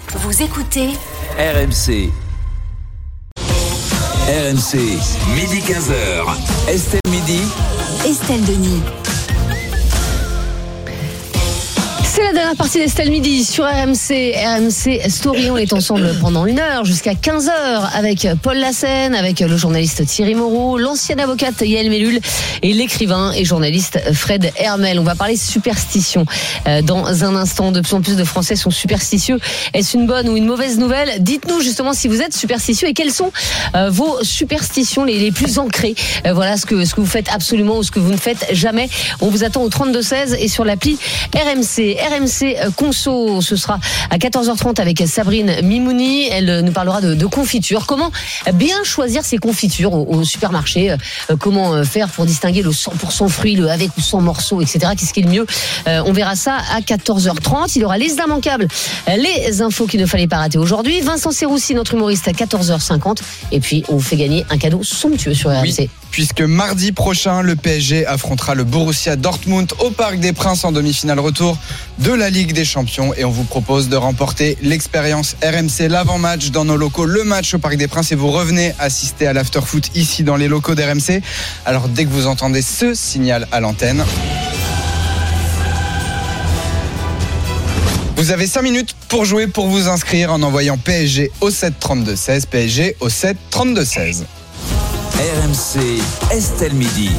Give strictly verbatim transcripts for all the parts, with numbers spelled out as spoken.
Vous écoutez R M C. R M C, midi quinze heures. Estelle Midi. Estelle Denis. C'est la dernière partie d'Estelle Midi sur R M C, R M C Story. On est ensemble pendant une heure jusqu'à quinze heures avec Paul Lassène, avec le journaliste Thierry Moreau, l'ancienne avocate Yael Mellul et l'écrivain et journaliste Fred Hermel. On va parler superstition dans un instant. De plus en plus de Français sont superstitieux. Est-ce une bonne ou une mauvaise nouvelle ? Dites-nous justement si vous êtes superstitieux et quelles sont vos superstitions les, les plus ancrées. Voilà ce que, ce que vous faites absolument ou ce que vous ne faites jamais. On vous attend au trente-deux seize et sur l'appli R M C. R M C Conso, ce sera à quatorze heures trente avec Sabrine Mimouni. Elle nous parlera de, de confiture. Comment bien choisir ses confitures au, au supermarché ? Comment faire pour distinguer le cent pour cent fruit, le avec ou sans morceaux, et cetera. Qu'est-ce qui est le mieux ? euh, On verra ça à quatorze heures trente. Il y aura les immanquables, les infos qu'il ne fallait pas rater aujourd'hui. Vincent Serroussi, notre humoriste, à quatorze heures cinquante. Et puis, on vous fait gagner un cadeau somptueux sur R M C. Oui, puisque mardi prochain, le P S G affrontera le Borussia Dortmund au Parc des Princes en demi-finale retour de la Ligue des Champions. Et on vous propose de remporter l'expérience R M C, l'avant-match dans nos locaux, le match au Parc des Princes. Et vous revenez assister à l'after-foot ici dans les locaux d'R M C. Alors dès que vous entendez ce signal à l'antenne, vous avez cinq minutes pour jouer, pour vous inscrire en envoyant P S G au sept trente-deux seize. P S G au sept trente-deux seize. R M C, Estelle Midi.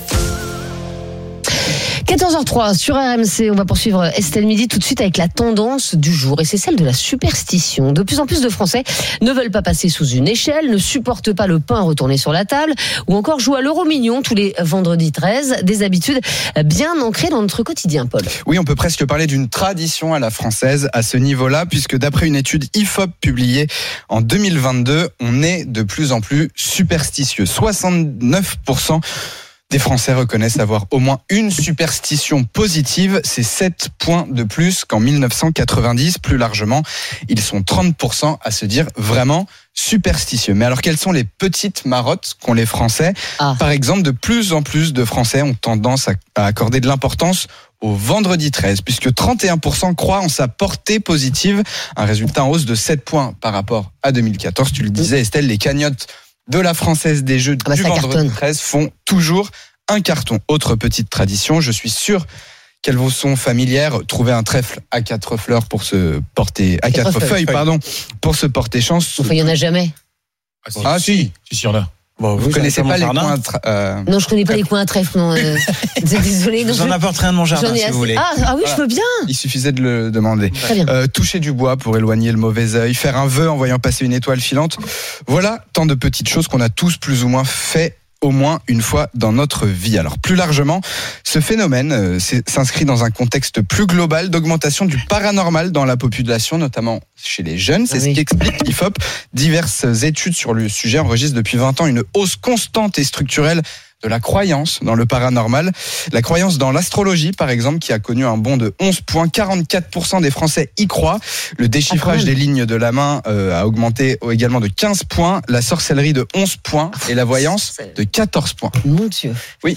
quatorze heures trois sur R M C, on va poursuivre Estelle Midi tout de suite avec la tendance du jour et c'est celle de la superstition. De plus en plus de Français ne veulent pas passer sous une échelle, ne supportent pas le pain retourné sur la table ou encore jouent à l'euro million tous les vendredis treize, des habitudes bien ancrées dans notre quotidien, Paul. Oui, on peut presque parler d'une tradition à la française à ce niveau-là, puisque d'après une étude I F O P publiée en deux mille vingt-deux, on est de plus en plus superstitieux. soixante-neuf pour cent des Français reconnaissent avoir au moins une superstition positive. C'est sept points de plus qu'en dix-neuf cent quatre-vingt-dix. Plus largement, ils sont trente pour cent à se dire vraiment superstitieux. Mais alors, quelles sont les petites marottes qu'ont les Français ? ah. Par exemple, de plus en plus de Français ont tendance à, à accorder de l'importance au vendredi treize, puisque trente et un pour cent croient en sa portée positive. Un résultat en hausse de sept points par rapport à deux mille quatorze. Tu le disais, Estelle, les cagnottes de la Française des Jeux ah bah du vendredi cartonne. treize font toujours un carton. Autre petite tradition, je suis sûr qu'elles vous sont familières. Trouver un trèfle à quatre fleurs pour se porter, à quatre, quatre feuilles, feuilles, pardon, pour se porter chance. Enfin, il y en a jamais. Ah si, ah, si, si, si, il y en a. Bon, vous ne connaissez pas les coins tra- euh... Non, je connais pas les coins à trèfle. Non, euh... désolé. Je vous en apporterai un de mon jardin si assez... vous voulez. Ah, ah oui, voilà. Je veux bien. Il suffisait de le demander. Très bien. Euh, toucher du bois pour éloigner le mauvais œil, faire un vœu en voyant passer une étoile filante. Voilà tant de petites choses qu'on a tous plus ou moins fait au moins une fois dans notre vie. Alors plus largement, ce phénomène euh, s'inscrit dans un contexte plus global d'augmentation du paranormal dans la population, notamment chez les jeunes. C'est ah oui. ce qu'explique l'I F O P. Diverses études sur le sujet enregistrent depuis vingt ans une hausse constante et structurelle de la croyance dans le paranormal. La croyance dans l'astrologie, par exemple, qui a connu un bond de onze points. quarante-quatre pour cent des Français y croient. Le déchiffrage ah, des lignes de la main euh, a augmenté également de quinze points. La sorcellerie de onze points. Et la voyance de quatorze points. Mon Dieu. Oui.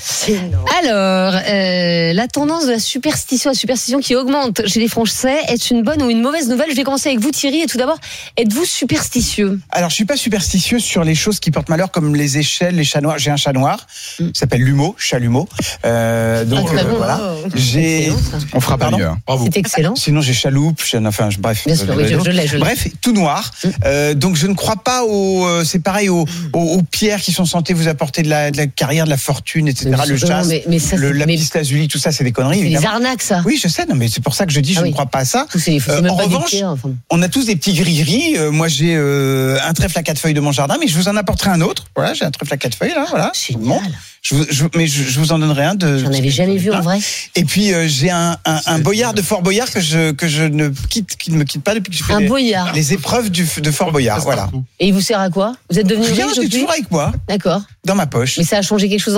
Alors, euh, la tendance de la superstition, la superstition qui augmente chez les Français, est une bonne ou une mauvaise nouvelle ? Je vais commencer avec vous, Thierry. Et tout d'abord, êtes-vous superstitieux ? Alors, je suis pas superstitieux sur les choses qui portent malheur, comme les échelles, les chats noirs. J'ai un chat noir. Ça s'appelle Lumeau, chalumeau. Euh, donc ah, euh, bon, voilà. Oh, j'ai. On fera pas mieux. Hein. C'est excellent. Sinon j'ai chaloupe, j'ai... enfin bref. Bien sûr, oui, je, je l'ai, je l'ai. Bref, tout noir. Mm. Euh, donc je ne crois pas aux. Euh, c'est pareil aux, aux, aux pierres qui sont censées vous apporter de la, de la carrière, de la fortune, et cetera. Le chasse, mais, mais ça, le lapis lazuli, tout ça, c'est des conneries. C'est des arnaques, ça. Oui, je sais. Non, mais c'est pour ça que je dis, je ah, oui. ne crois pas à ça. C'est les, euh, en revanche, pierres, enfin. on a tous des petits gris-gris. Euh, moi, j'ai euh, un trèfle à quatre feuilles de mon jardin, mais je vous en apporterai un autre. Voilà, j'ai un trèfle à quatre feuilles là. Voilà. C'est bon. Je, je, mais je, je vous en donnerai un de. J'en avais jamais vu en vrai. Et puis euh, j'ai un, un, un boyard de Fort Boyard que je que je ne quitte, qui ne me quitte pas depuis que je fais un les, boyard. les épreuves du, de Fort Boyard. Voilà. Et il vous sert à quoi ? Vous êtes devenu riche depuis ? Toujours avec moi. D'accord. Dans ma poche. Mais ça a changé quelque chose dans votre vie ?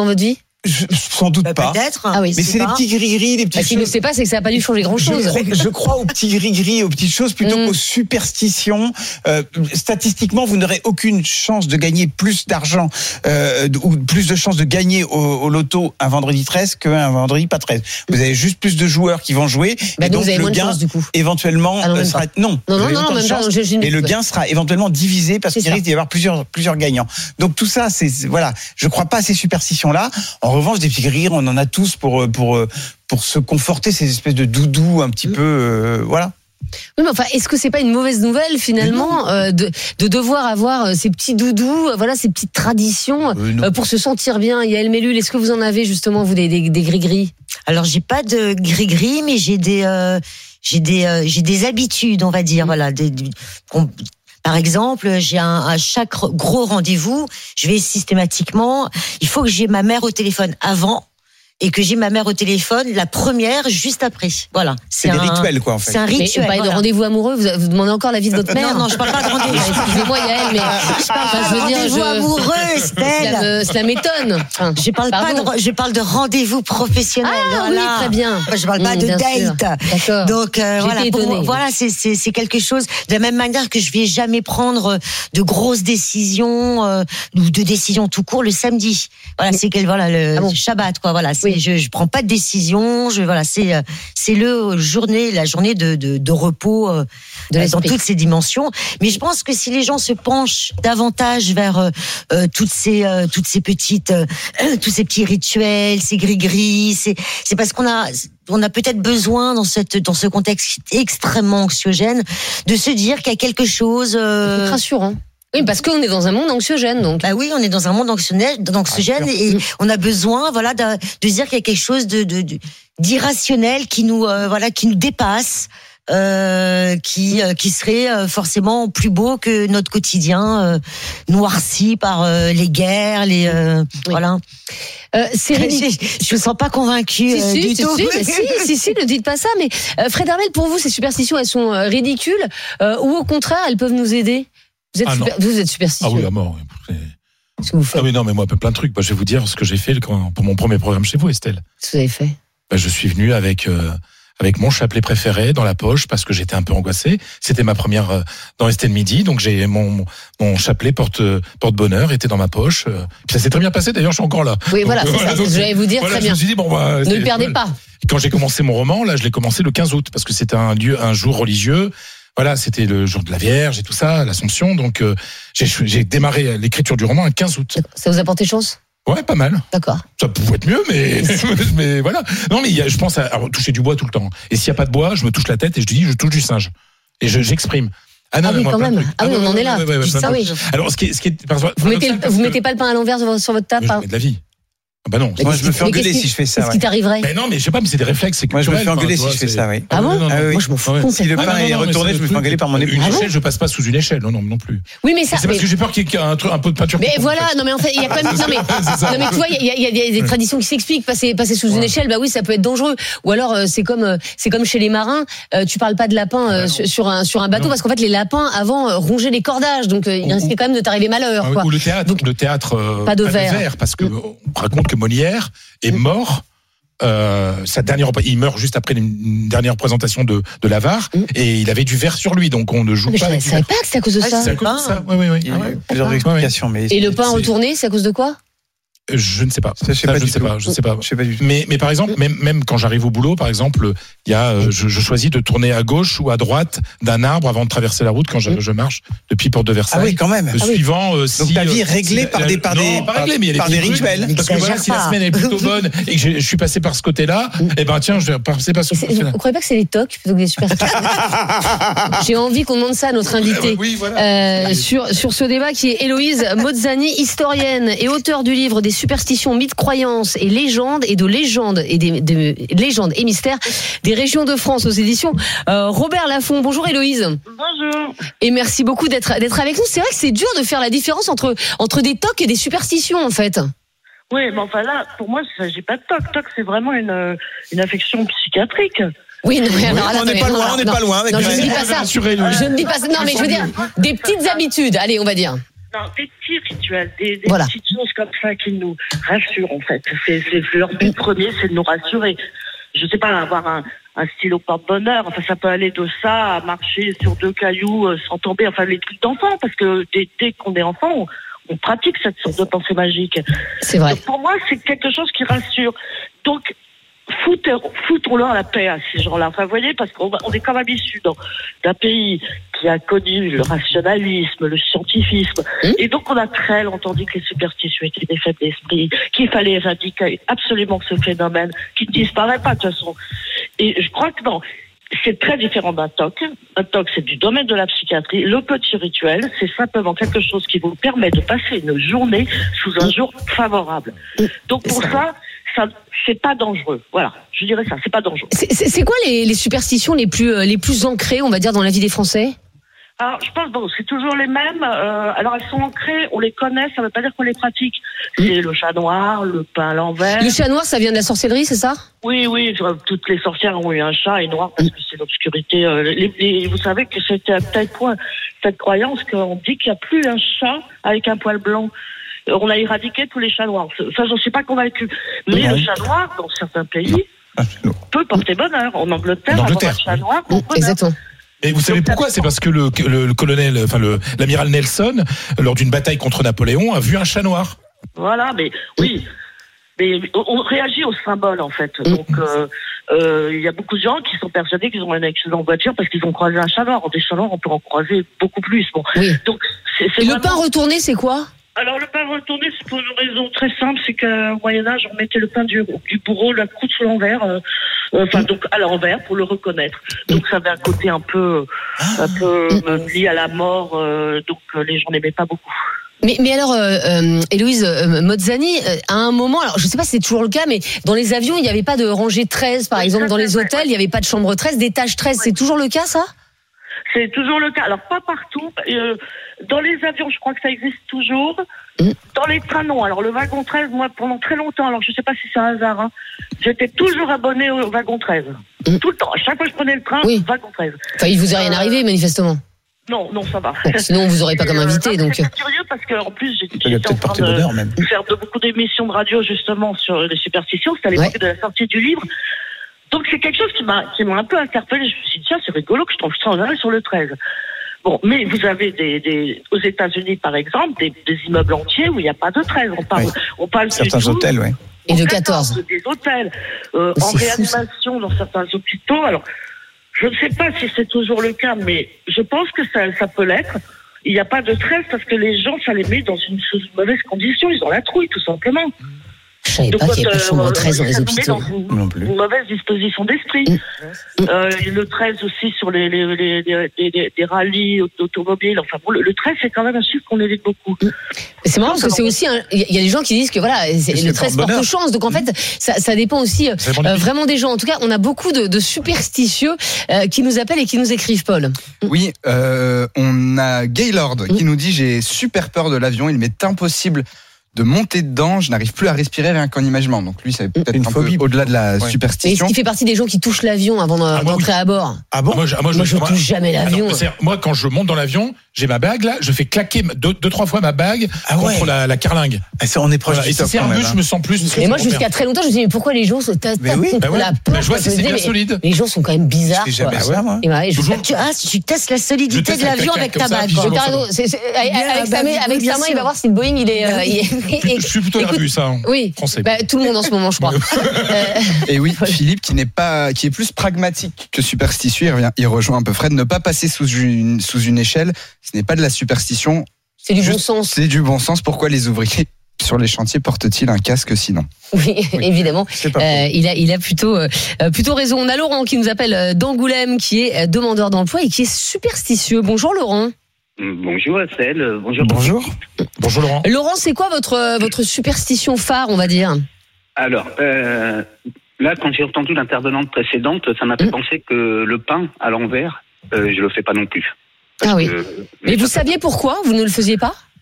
Je, sans doute bah, pas. Peut-être. Ah oui, mais c'est pas. des petits gris-gris, des petits. Bah, ce qu'il ne sait pas, c'est que ça n'a pas dû changer grand-chose. Je crois, je crois aux petits gris-gris, aux petites choses plutôt mm. qu'aux superstitions. Euh, statistiquement, vous n'aurez aucune chance de gagner plus d'argent euh, ou plus de chances de gagner au, au loto un vendredi treize qu'un vendredi pas treize. Vous avez juste plus de joueurs qui vont jouer bah, et donc, donc le gain chance, du coup. éventuellement ah, non, euh, sera non. Non, non, non, non même chance, pas, j'ai, j'ai et le gain sera éventuellement divisé parce c'est qu'il ça. risque d'y avoir plusieurs plusieurs gagnants. Donc tout ça, c'est voilà. Je crois pas à ces superstitions-là. En revanche, des petits gris, on en a tous pour pour pour se conforter, ces espèces de doudous un petit mmh. peu, euh, voilà. Oui, mais enfin, est-ce que c'est pas une mauvaise nouvelle finalement euh, de, de devoir avoir euh, ces petits doudous, euh, voilà, ces petites traditions euh, euh, pour se sentir bien. Yael Mellul, est-ce que vous en avez justement vous des, des, des gris-gris? Alors j'ai pas de gris-gris, mais j'ai des euh, j'ai des euh, j'ai des habitudes, on va dire, mmh. voilà. Des, des, on, Par exemple, j'ai un, à chaque gros rendez-vous, je vais systématiquement, il faut que j'ai ma mère au téléphone avant et que j'ai ma mère au téléphone la première juste après. Voilà. C'est, c'est des un, rituels, quoi, en fait. C'est un rituel. Mais, voilà. De rendez-vous amoureux, vous, vous demandez encore l'avis de votre mère? Non, non, je parle pas de rendez-vous. Excusez-moi, Yael, mais je parle pas de rendez-vous je... amoureux, Estelle. Cela, cela m'étonne. Enfin, je parle pardon. pas de, je parle de rendez-vous professionnel. Ah voilà. oui, très bien. Je parle pas mmh, de date. D'accord. Donc, euh, voilà. Pour moi, voilà, c'est, c'est, c'est quelque chose, de la même manière que je vais jamais prendre de grosses décisions, euh, ou de décisions tout court le samedi. Voilà, c'est quel, voilà, le ah bon. Shabbat, quoi. Voilà. C'est, oui. je, je prends pas de décision, je voilà, c'est c'est le journée, la journée de de, de repos euh, de dans toutes ses dimensions. Mais je pense que si les gens se penchent davantage vers euh, toutes ces euh, toutes ces petites euh, tous ces petits rituels, ces gris-gris, c'est c'est parce qu'on a on a peut-être besoin dans cette dans ce contexte extrêmement anxiogène de se dire qu'il y a quelque chose euh, c'est rassurant. Oui, parce qu'on est dans un monde anxiogène, donc. Bah oui, on est dans un monde anxiogène, anxiogène ah, et on a besoin, voilà, de, de dire qu'il y a quelque chose de, de, de d'irrationnel qui nous, euh, voilà, qui nous dépasse, euh, qui, euh, qui serait euh, forcément plus beau que notre quotidien euh, noirci par euh, les guerres, les, euh, oui. voilà. Euh, c'est je, je me sens pas convaincue si, euh, si, du si, tout. Si, mais si, si, si, ne dites pas ça. Mais euh, Fred Hermel, pour vous, ces superstitions, elles sont euh, ridicules euh, ou au contraire, elles peuvent nous aider? Vous êtes, ah super, vous êtes superstitieux. Ah oui, à mort. Qu'est-ce que vous faites? Ah oui, non, mais moi, plein de trucs. Bah, je vais vous dire ce que j'ai fait quand, pour mon premier programme chez vous, Estelle. Qu'est-ce que vous avez fait? Bah, je suis venu avec euh, avec mon chapelet préféré dans la poche parce que j'étais un peu angoissé. C'était ma première euh, dans Estelle Midi, donc j'ai mon mon chapelet porte porte bonheur était dans ma poche. Euh, puis ça s'est très bien passé. D'ailleurs, je suis encore là. Oui, donc, voilà, euh, c'est voilà, ça. Donc, je vais vous dire voilà, très bien. Je me suis dit bon, bah, ne le perdez pas. Quand j'ai commencé mon roman, là, je l'ai commencé le quinze août parce que c'était un lieu, un jour religieux. Voilà, c'était le jour de la Vierge et tout ça, l'Assomption. Donc, euh, j'ai, j'ai démarré l'écriture du roman le quinze août. Ça vous a porté chance? Ouais, pas mal. D'accord. Ça pouvait être mieux, mais mais voilà. Non, mais il y a, je pense à, à toucher du bois tout le temps. Et s'il y a pas de bois, je me touche la tête et je dis, je touche du singe. Et je, j'exprime. Ah non, ah oui, moi, quand même. Ah oui, on en est là. Ouais, ouais, ouais, ça, oui. Alors, ce qui est, ce qui est, par exemple, vous mettez, le, vous mettez pas le pain à l'envers sur votre table? Je mets de la vie. Bah non. Moi, je me fais engueuler si je fais ça. Qu'est-ce qui t'arriverait? Mais non, mais je sais pas, mais c'est des réflexes. C'est moi, je me fais engueuler si je fais ça, oui. Ah bon? Moi, je m'en fous. Si le pain est retourné, je me fais engueuler par mon épouse. Une échelle, je passe pas sous une échelle, non, non, non plus. Oui, mais ça. C'est parce que j'ai peur qu'il y ait un, un peu de peinture. Mais voilà, non, mais en fait, il y a quand même. Non, mais, non, mais tu vois, il y a, il y a des traditions qui s'expliquent. Passer, passer sous une échelle, bah oui, ça peut être dangereux. Ou alors, c'est comme, c'est comme chez les marins. Tu parles pas de lapins sur un sur un bateau parce qu'en fait, les lapins avant rongeaient les cordages, donc il risquait quand même de t'arriver malheur. Ou le théâtre, le théâtre. Pas de verre, parce que on raconte que Molière est mort. Euh, sa dernière, il meurt juste après une dernière représentation de de l'Avare mmh. et il avait du verre sur lui, donc on ne joue mais pas. Je ne savais pas que c'est à cause de ah, ça. C'est à cause de ça. Oui, oui, oui. Il y a ah, plusieurs explications, mais et le pain retourné, c'est à cause de quoi? Je ne sais pas. Ça, je sais ça, pas. Je sais pas. Je sais pas. Je sais pas du tout. Mais, mais par exemple, même, même quand j'arrive au boulot, par exemple, il y a, euh, je, je choisis de tourner à gauche ou à droite d'un arbre avant de traverser la route quand je, je marche depuis Porte de Versailles. Ah oui, quand même. Euh, ah oui. Suivant. Euh, si, donc ta vie est réglée si, par des, par non, des, pas réglée, mais par des rituels. Parce que voilà, si la semaine est plutôt bonne et que je, je suis passé par ce côté-là, eh ben tiens, je vais passer par ce côté-là. Vous croyez pas que c'est les tocs plutôt que des superstitions? J'ai envie qu'on demande ça à notre invité. Oui, voilà. Euh, sur sur ce débat qui est Héloïse Mozzani, historienne et auteure du livre des superstitions, mythes, croyances et légendes et de légendes et des de légendes et mystères des régions de France aux éditions euh, Robert Laffont. Bonjour Héloïse. Bonjour. Et merci beaucoup d'être d'être avec nous. C'est vrai que c'est dur de faire la différence entre entre des tocs et des superstitions en fait. Oui, mais enfin là, pour moi, il ne s'agit pas de toc. Toc, c'est vraiment une une affection psychiatrique. Oui, non, mais alors, oui, on n'est pas loin, on n'est pas loin. Avec non, je ne dis pas ça. Je ne dis pas ça. Non, mais je veux dire des petites habitudes. Allez, on va dire. Non, des petits rituels, des, des Voilà. petites choses comme ça qui nous rassurent en fait. C'est, c'est leur but premier, c'est de nous rassurer. Je sais pas, avoir un, un stylo porte-bonheur, enfin ça peut aller de ça à marcher sur deux cailloux euh, sans tomber, enfin les trucs d'enfant, parce que dès, dès qu'on est enfant, on, on pratique cette sorte de pensée magique. C'est vrai. Donc, pour moi, c'est quelque chose qui rassure. Donc, foutons, foutons-leur la paix à ces gens-là. Enfin, vous voyez, parce qu'on on est quand même issus d'un pays qui a connu le rationalisme, le scientifisme. Mmh. Et donc, on a très longtemps dit que les superstitions étaient des faits d'esprit, qu'il fallait éradiquer absolument ce phénomène qui ne disparaît pas de toute façon. Et je crois que non. C'est très différent d'un T O C. Un T O C, c'est du domaine de la psychiatrie. Le petit rituel, c'est simplement quelque chose qui vous permet de passer une journée sous un jour favorable. Donc pour ça, ça c'est pas dangereux. Voilà, je dirais ça, c'est pas dangereux. C'est, c'est, c'est quoi les, les superstitions les plus, les plus ancrées, on va dire, dans la vie des Français ? Alors, je pense, bon, c'est toujours les mêmes. Euh, alors, elles sont ancrées, on les connaît, ça ne veut pas dire qu'on les pratique. C'est le chat noir, le pain à l'envers. Le chat noir, ça vient de la sorcellerie, c'est ça ? Oui, oui, toutes les sorcières ont eu un chat et noir parce que c'est l'obscurité. Euh, les, les, vous savez que c'était à tel point cette croyance qu'on dit qu'il n'y a plus un chat avec un poil blanc. On a éradiqué tous les chats noirs. Ça, j'en suis pas convaincue. Mais ouais. Le chat noir, dans certains pays, non. peut porter bonheur. En Angleterre, en Angleterre. avoir un chat noir, mmh, exactement. Et vous savez pourquoi ? C'est parce que le, le, le colonel, enfin le, l'amiral Nelson, lors d'une bataille contre Napoléon, a vu un chat noir. Voilà, mais oui, mais on réagit au symbole en fait. Donc il euh, euh, y a beaucoup de gens qui sont persuadés qu'ils ont un accident en voiture parce qu'ils ont croisé un chat noir. Des chats noirs, on peut en croiser beaucoup plus. Bon, oui. Donc c'est, c'est Et vraiment... le pain retourné, c'est quoi ? Alors le pain retourné, c'est pour une raison très simple, c'est qu'au Moyen-Âge, on mettait le pain du, du bourreau, la croûte sous l'envers, euh, enfin donc à l'envers pour le reconnaître. Donc ça avait un côté un peu, un peu euh, lié à la mort, euh, donc euh, les gens n'aimaient pas beaucoup. Mais, mais alors, euh, euh, Héloïse euh, Mozzani, euh, à un moment, alors je sais pas si c'est toujours le cas, mais dans les avions, il n'y avait pas de rangée treize, par oui, exemple, dans les hôtels, il n'y avait pas de chambre treize, d'étage treize, oui. C'est toujours le cas, ça ? C'est toujours le cas. Alors, pas partout. Euh, dans les avions, je crois que ça existe toujours. Mmh. Dans les trains, non. Alors, le wagon treize, moi, pendant très longtemps, alors je ne sais pas si c'est un hasard, hein, j'étais toujours abonné au wagon treize. Mmh. Tout le temps. À chaque fois que je prenais le train, oui. wagon treize. Enfin, il vous est rien euh... arrivé, manifestement. Non, non, ça va. Bon, sinon, vous n'aurez pas comme invité. Euh, donc. C'est curieux parce qu'en plus, j'étais, j'étais en train de bonheur, même. faire de beaucoup d'émissions de radio, justement, sur les superstitions. C'était à l'époque ouais. de la sortie du livre. Donc, c'est quelque chose qui m'a, qui m'a un peu interpellée. Je me suis dit, tiens, c'est rigolo que je tombe sans arrêt sur le treize. Bon, mais vous avez des, des, aux États-Unis, par exemple, des, des immeubles entiers où il n'y a pas de treize. On parle, oui. on parle certains du hôtels, oui. Et de quatorze. Des hôtels. Euh, en réanimation dans certains hôpitaux. Alors, je ne sais pas si c'est toujours le cas, mais je pense que ça, ça peut l'être. Il n'y a pas de treize parce que les gens, ça les met dans une, une mauvaise condition. Ils ont la trouille, tout simplement. Je savais pas qu'il y avait pas de chambre treize dans les hôpitaux. Dans une, une mauvaise disposition d'esprit. Mmh. Euh, le treize aussi sur les, les, les, les, les, les rallyes d'automobiles. Enfin bon, le, le treize, c'est quand même un chiffre qu'on évite beaucoup. Mmh. C'est marrant parce que c'est aussi, il y a des gens qui disent que voilà, c'est, le treize porte chance. Donc en fait, ça, ça dépend aussi euh, vraiment, vraiment des gens. En tout cas, on a beaucoup de, de superstitieux euh, qui nous appellent et qui nous écrivent, Paul. Oui, euh, on a Gaylord mmh. qui nous dit: j'ai super peur de l'avion, il m'est impossible de monter dedans, je n'arrive plus à respirer rien qu'en imaginant. Donc lui, c'est peut-être une un phobie peu au-delà de la ouais. superstition. Et il fait partie des gens qui touchent l'avion avant ah, d'entrer oui. à bord. Ah bon? Moi, je, moi, je, moi, je moi, touche jamais l'avion. Alors, moi, quand je monte dans l'avion, j'ai ma bague là, je fais claquer deux, deux trois fois ma bague ah ouais. contre la, la carlingue. Ah, ça, on est proche. Voilà. Et si c'est un bus, je me sens plus. Et moi, jusqu'à très longtemps, je me dis mais pourquoi les gens se tapent oui, contre bah ouais. la porte? Bah, je vois si c'est bien solide. Les gens sont quand même bizarres. C'est jamais ça, moi. Tu testes la solidité de l'avion avec ta bague. Avec sa main, il va voir si le Boeing il est. Je suis plutôt nerveux, ça. Oui. Français. Bah, tout le monde en ce moment, je crois. Et oui, Philippe, qui n'est pas, qui est plus pragmatique que superstitieux, il, revient, il rejoint un peu Fred. Ne pas passer sous une, sous une échelle, ce n'est pas de la superstition. C'est du Juste, bon sens. C'est du bon sens. Pourquoi les ouvriers sur les chantiers portent-ils un casque sinon? Oui, oui, évidemment. Euh, il a, il a plutôt, euh, plutôt raison. On a Laurent qui nous appelle d'Angoulême, qui est demandeur d'emploi et qui est superstitieux. Bonjour Laurent. Bonjour Estelle, bonjour. Bonjour. Bonjour Laurent. Laurent, c'est quoi votre, votre superstition phare, on va dire? Alors, euh, là, quand j'ai entendu l'intervenante précédente, ça m'a fait mmh. penser que le pain à l'envers, euh, je le fais pas non plus. Ah oui. Que, mais, mais vous saviez pourquoi vous ne le faisiez pas?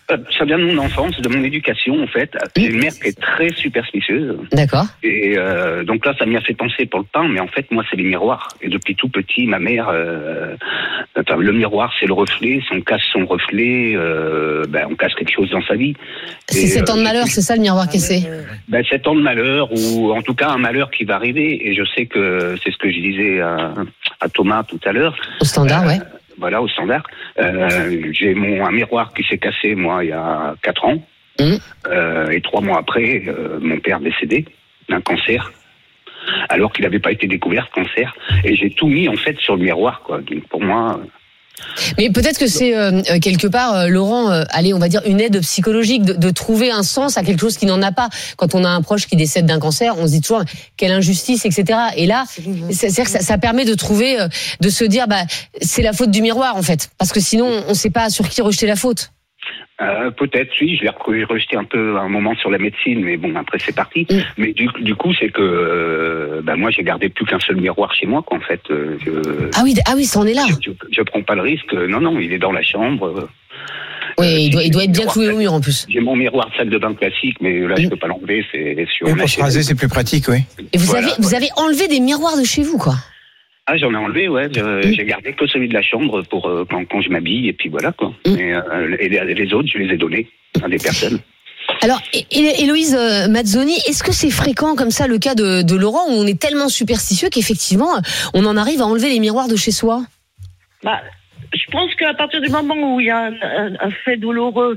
Euh, Ça vient de mon enfance, de mon éducation en fait. J'ai une mère qui est très superstitieuse. D'accord. Et euh, donc là, ça m'y a fait penser pour le pain, mais en fait, moi, c'est les miroirs. Et depuis tout petit, ma mère, euh, enfin, le miroir, c'est le reflet. Si on casse son reflet, euh, ben, on casse quelque chose dans sa vie. C'est Et, sept ans de euh, malheur, c'est ça le miroir cassé? Ben, sept ans de malheur, ou en tout cas un malheur qui va arriver. Et je sais que c'est ce que je disais à, à Thomas tout à l'heure. Au standard, Euh, ouais. Voilà, au standard. Euh, j'ai mon un miroir qui s'est cassé, moi, il y a quatre ans. Mmh. Euh, et trois mois après, euh, mon père décédé d'un cancer, alors qu'il n'avait pas été découvert, cancer. Et j'ai tout mis, en fait, sur le miroir, quoi. Donc, pour moi... Mais peut-être que c'est euh, quelque part, euh, Laurent, euh, allez, on va dire une aide psychologique de, de trouver un sens à quelque chose qui n'en a pas. Quand on a un proche qui décède d'un cancer, on se dit toujours quelle injustice, et cetera. Et là, c'est-à-dire que ça, ça permet de trouver, euh, de se dire, bah, c'est la faute du miroir en fait, parce que sinon, on ne sait pas sur qui rejeter la faute. Euh, peut-être, oui, je l'ai re- rejeté un peu à un moment sur la médecine, mais bon, après c'est parti. Mm. Mais du, du coup, c'est que euh, bah, moi, j'ai gardé plus qu'un seul miroir chez moi, quoi, en fait. Euh, je, ah oui, ah oui, ça en est là. Je, je, je prends pas le risque. Non, non, il est dans la chambre. Oui, euh, il doit, il doit être bien cloué au mur en plus. J'ai mon miroir de salle de bain classique, mais là, mm. je peux pas l'enlever. C'est sur. Oui, pour se raser, c'est plus pratique, oui. Et vous voilà, avez, vous avez enlevé des miroirs de chez vous, quoi. Ah, j'en ai enlevé, ouais. Je, j'ai gardé que celui de la chambre pour euh, quand, quand je m'habille, et puis voilà, quoi. Mm. Et, euh, et les, les autres, je les ai donnés à des personnes. Alors, Héloïse Mazzoni, est-ce que c'est fréquent comme ça le cas de, de Laurent, où on est tellement superstitieux qu'effectivement, on en arrive à enlever les miroirs de chez soi? Bah, je pense qu'à partir du moment où il y a un, un, un fait douloureux,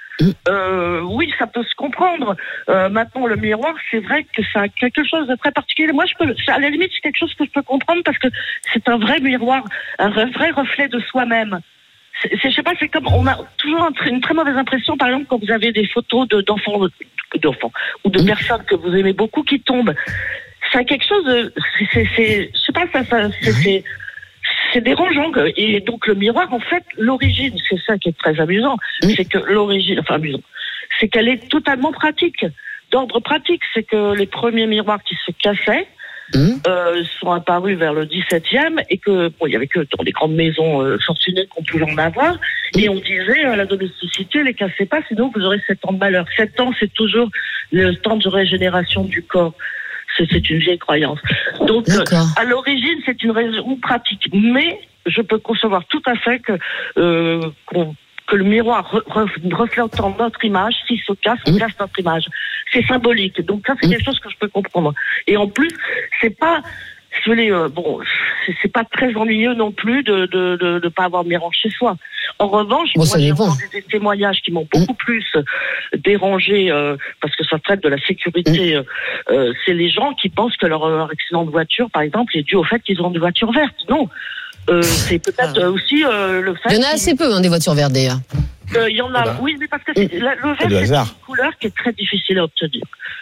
Euh, oui, ça peut se comprendre. Euh, maintenant, le miroir, c'est vrai que ça a quelque chose de très particulier. Moi, je peux, à la limite, c'est quelque chose que je peux comprendre parce que c'est un vrai miroir, un vrai reflet de soi-même. C'est, c'est, je sais pas, c'est comme on a toujours un, une très mauvaise impression, par exemple, quand vous avez des photos de, d'enfants, d'enfants ou de personnes que vous aimez beaucoup qui tombent. C'est quelque chose de, c'est, c'est, c'est je sais pas, ça, ça c'est, c'est c'est dérangeant. Et donc le miroir, en fait, l'origine, c'est ça qui est très amusant, c'est que l'origine, enfin amusant, c'est qu'elle est totalement pratique, d'ordre pratique. C'est que les premiers miroirs qui se cassaient mmh. euh, sont apparus vers le dix-septième et que bon, il y avait que dans les grandes maisons euh, fortunées qu'on pouvait en avoir. Et on disait à la domesticité, les cassez pas, sinon vous aurez sept ans de malheur. Sept ans, c'est toujours le temps de régénération du corps. C'est, c'est une vieille croyance. Donc, euh, à l'origine, c'est une raison pratique. Mais je peux concevoir tout à fait que, euh, qu'on, que le miroir re, re, reflétant notre image, s'il se casse, on casse notre image. C'est symbolique. Donc ça, c'est quelque chose que je peux comprendre. Et en plus, c'est pas... Si vous voulez, euh, bon, c'est, c'est pas très ennuyeux non plus de de de, de pas avoir de miroir chez soi. En revanche, bon, moi j'ai bon. entendu des témoignages qui m'ont beaucoup mmh. plus dérangé euh, parce que ça traite de la sécurité. Mmh. Euh, c'est les gens qui pensent que leur, leur accident de voiture, par exemple, est dû au fait qu'ils ont une voiture verte. Non, euh, c'est peut-être ah. aussi euh, le fait. Il y en a assez peu, hein, des voitures vertes d'ailleurs. Euh, il y en a, ben. oui, mais parce que c'est, la, le vert, c'est une couleur qui est très difficile à obtenir.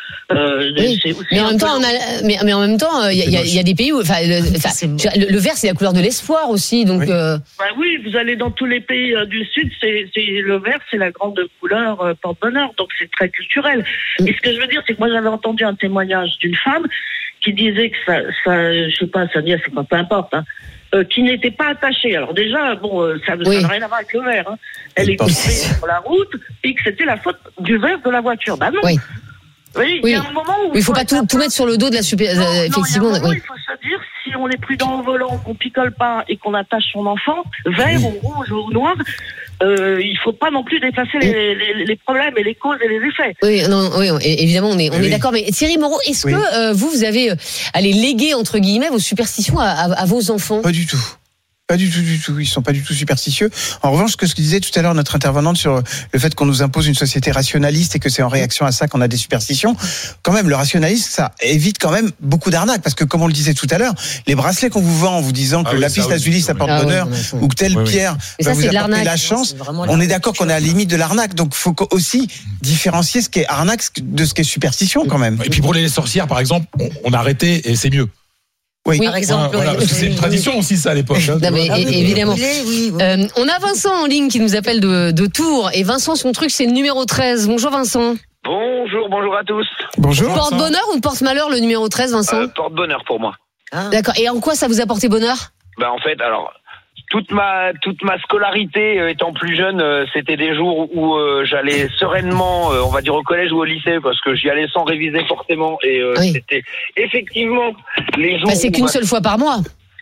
Euh, oui, mais en même temps, on a, mais, mais en même temps, il y, y, y a des pays où, enfin, le, le, le vert, c'est la couleur de l'espoir aussi, donc. Oui, euh... bah oui, vous allez dans tous les pays euh, du Sud, c'est, c'est le vert, c'est la grande couleur euh, porte-bonheur, donc c'est très culturel. Mm. Et ce que je veux dire, c'est que moi, j'avais entendu un témoignage d'une femme qui disait que ça, ça je sais pas, ça dit, c'est pas, peu importe, hein. Euh, qui n'était pas attachée. Alors déjà, bon, euh, ça, oui. ça n'a rien à voir avec le verre. Hein. Elle est tombée sur la route et que c'était la faute du verre de la voiture. Bah non. Oui. Oui, oui. Il y a un moment où il ne faut pas tout, tout mettre sur le dos de la super. Non, euh, effectivement. Non, il y a un moment oui. où il faut se dire, si on est prudent au volant, qu'on picole pas et qu'on attache son enfant, vert oui. ou rouge ou noir, euh, il ne faut pas non plus déplacer oui. les, les, les problèmes et les causes et les effets. Oui, non, oui, évidemment, on est, on oui. est d'accord. Mais Thierry Moreau, est-ce oui. que euh, vous, vous avez euh, allez, légué entre guillemets vos superstitions à, à, à vos enfants? Pas du tout. Pas du tout, du tout. Ils sont pas du tout superstitieux. En revanche, ce que disait tout à l'heure notre intervenante sur le fait qu'on nous impose une société rationaliste et que c'est en réaction à ça qu'on a des superstitions, quand même, le rationalisme, ça évite quand même beaucoup d'arnaques. Parce que, comme on le disait tout à l'heure, les bracelets qu'on vous vend en vous disant que ah oui, lapis lazuli, ça porte ah bonheur, oui, ou que telle oui, pierre oui. va ça, vous apporter la chance, on est d'accord qu'on est à la limite de l'arnaque. Donc, il faut aussi différencier ce qui est arnaque de ce qui est superstition, quand même. Et puis, pour les sorcières, par exemple, on, on a arrêté et c'est mieux. Oui. oui, par exemple. Voilà, parce que c'est une tradition aussi, ça, à l'époque. Hein, non, mais, évidemment. Oui, oui. Euh, on a Vincent en ligne qui nous appelle de, de Tours. Et Vincent, son truc, c'est le numéro treize. Bonjour, Vincent. Bonjour, bonjour à tous. Bonjour. Porte-bonheur ou porte-malheur, le numéro treize, Vincent? euh, Porte-bonheur pour moi. Ah. D'accord. Et en quoi ça vous a porté bonheur? Bah, en fait, alors, toute ma toute ma scolarité euh, étant plus jeune, euh, c'était des jours où euh, j'allais sereinement, euh, on va dire au collège ou au lycée, parce que j'y allais sans réviser forcément. Et euh, Oui. c'était effectivement les jours. Bah, c'est où- qu'une seule fois par mois.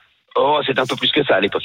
Oh, c'était un peu plus que ça à l'époque.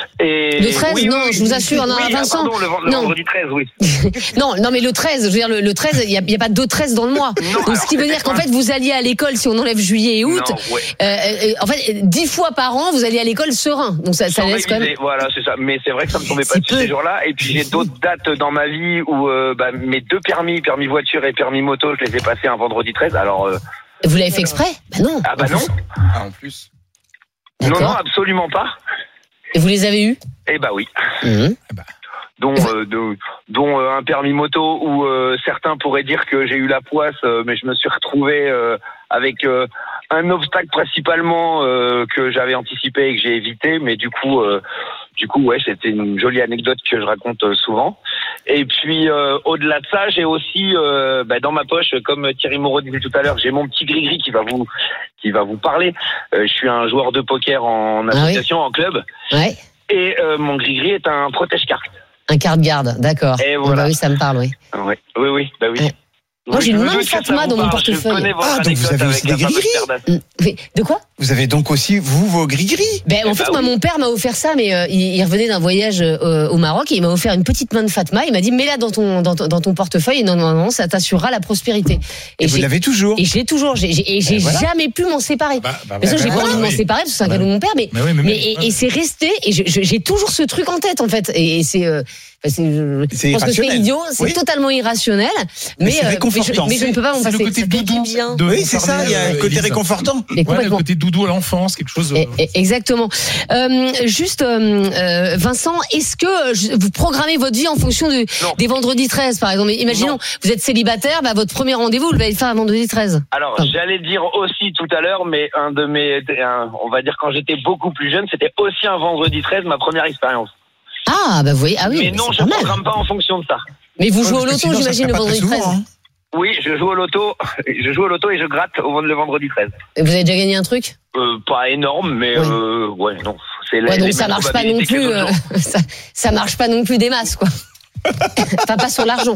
Et Le treize, oui, non, oui, je vous assure, non, oui, Vincent. Ah, pardon, le, vend- le Non. vendredi treize, oui. Non, non, mais le treize, je veux dire, le, le treize, il n'y a, il y a pas de treize dans le mois. Non, Donc, ce alors, qui veut c'était dire qu'en pas- fait, vous alliez à l'école, si on enlève juillet et août, Non, ouais. euh, euh, en fait, dix fois par an, vous alliez à l'école serein. Donc, ça, ça Sans laisse quand même. réviser, voilà, c'est ça. Mais c'est vrai que ça me tombait pas C'est dessus peu. ces jours-là. Et puis j'ai d'autres dates dans ma vie où euh, bah, mes deux permis, permis voiture et permis moto, je les ai passés un vendredi treize. Alors, euh, Vous l'avez fait exprès? Bah non. ah bah non, Ah, en plus. non, non, D'accord. absolument pas. Et vous les avez eus? Eh bah oui. Mhm. Dont, euh, de- dont euh, un permis moto où euh, certains pourraient dire que j'ai eu la poisse, euh, mais je me suis retrouvé euh, avec euh, un obstacle principalement euh, que j'avais anticipé et que j'ai évité, mais du coup, euh, du coup, ouais, c'était une jolie anecdote que je raconte euh, souvent. Et puis, euh, au-delà de ça, j'ai aussi euh, bah, dans ma poche, comme Thierry Moreau disait tout à l'heure, j'ai mon petit gris-gris qui va vous qui va vous parler. Euh, je suis un joueur de poker en Ah oui. association, en club, Ouais. et euh, mon gris-gris est un protège-carte. Un carte-garde, d'accord. Et Ah voilà. bah oui, ça me parle, oui. Oui, oui, oui, bah oui. Ouais. Moi, Oui, j'ai une je me main doute de que ça Fatma vous dans mon parle. portefeuille. Je connais votre Ah, donc vous anecdote avez avec aussi la des fameuse gris-gris paire d'as. Mm. Oui. De quoi? Vous avez donc aussi, vous, vos gris-gris. Ben, en fait, bah moi, oui. mon père m'a offert ça, mais euh, il, il revenait d'un voyage euh, au Maroc et il m'a offert une petite main de Fatma. Il m'a dit, mets-la dans ton, dans ton, dans ton portefeuille et non, non, non, ça t'assurera la prospérité. Et vous j'ai- l'avez toujours. Et je l'ai toujours. J'ai, j'ai- et j'ai voilà. jamais pu m'en séparer. Bah, bah, Mais ça, bah, j'ai bah, pas envie de oui. m'en séparer parce que c'est un Bah, cadeau de mon père, mais, Mais oui, mais mais oui. et, et c'est resté. Et je- je- j'ai toujours ce truc en tête, en fait. Et, et c'est, euh, enfin, c'est, je C'est je pense que c'est irrationnel. idiot, c'est Oui. totalement irrationnel. Mais Mais, c'est euh, mais, réconfortant. je, mais je ne peux pas m'en C'est le passer. côté Ça fait doudou du bien. de Oui, c'est ça, il y a un euh, côté Élise. réconfortant. Mais Ouais, le complètement. côté doudou à l'enfance, quelque chose. Eh, eh, Exactement. Euh, juste, euh, euh, Vincent, est-ce que euh, je- vous programmez votre vie en fonction de, Non. des vendredis treize, par exemple? Imaginons, Non. vous êtes célibataire, bah, votre premier rendez-vous, vous l'allez faire un vendredi treize. Alors, Ah. j'allais dire aussi tout à l'heure, mais un de mes, un- on va dire quand j'étais beaucoup plus jeune, c'était aussi un vendredi treize, ma première expérience. Ah, bah vous voyez, ah oui, mais mais non, c'est je pas mal. programme pas en fonction de ça. Mais vous jouez Ouais, au parce que loto, sinon, ça j'imagine, serait le pas très vendredi souvent, treize. hein. Oui, je joue au loto, je joue au loto et je gratte au le vendredi treize. Et vous avez déjà gagné un truc? Euh, pas énorme, mais Ouais. euh, ouais, non, c'est Ouais, les, donc les ça mêmes marche pas non probabilités que plus, les autres euh, jours. ça, ça marche pas non plus des masses, quoi. Enfin, pas sur l'argent.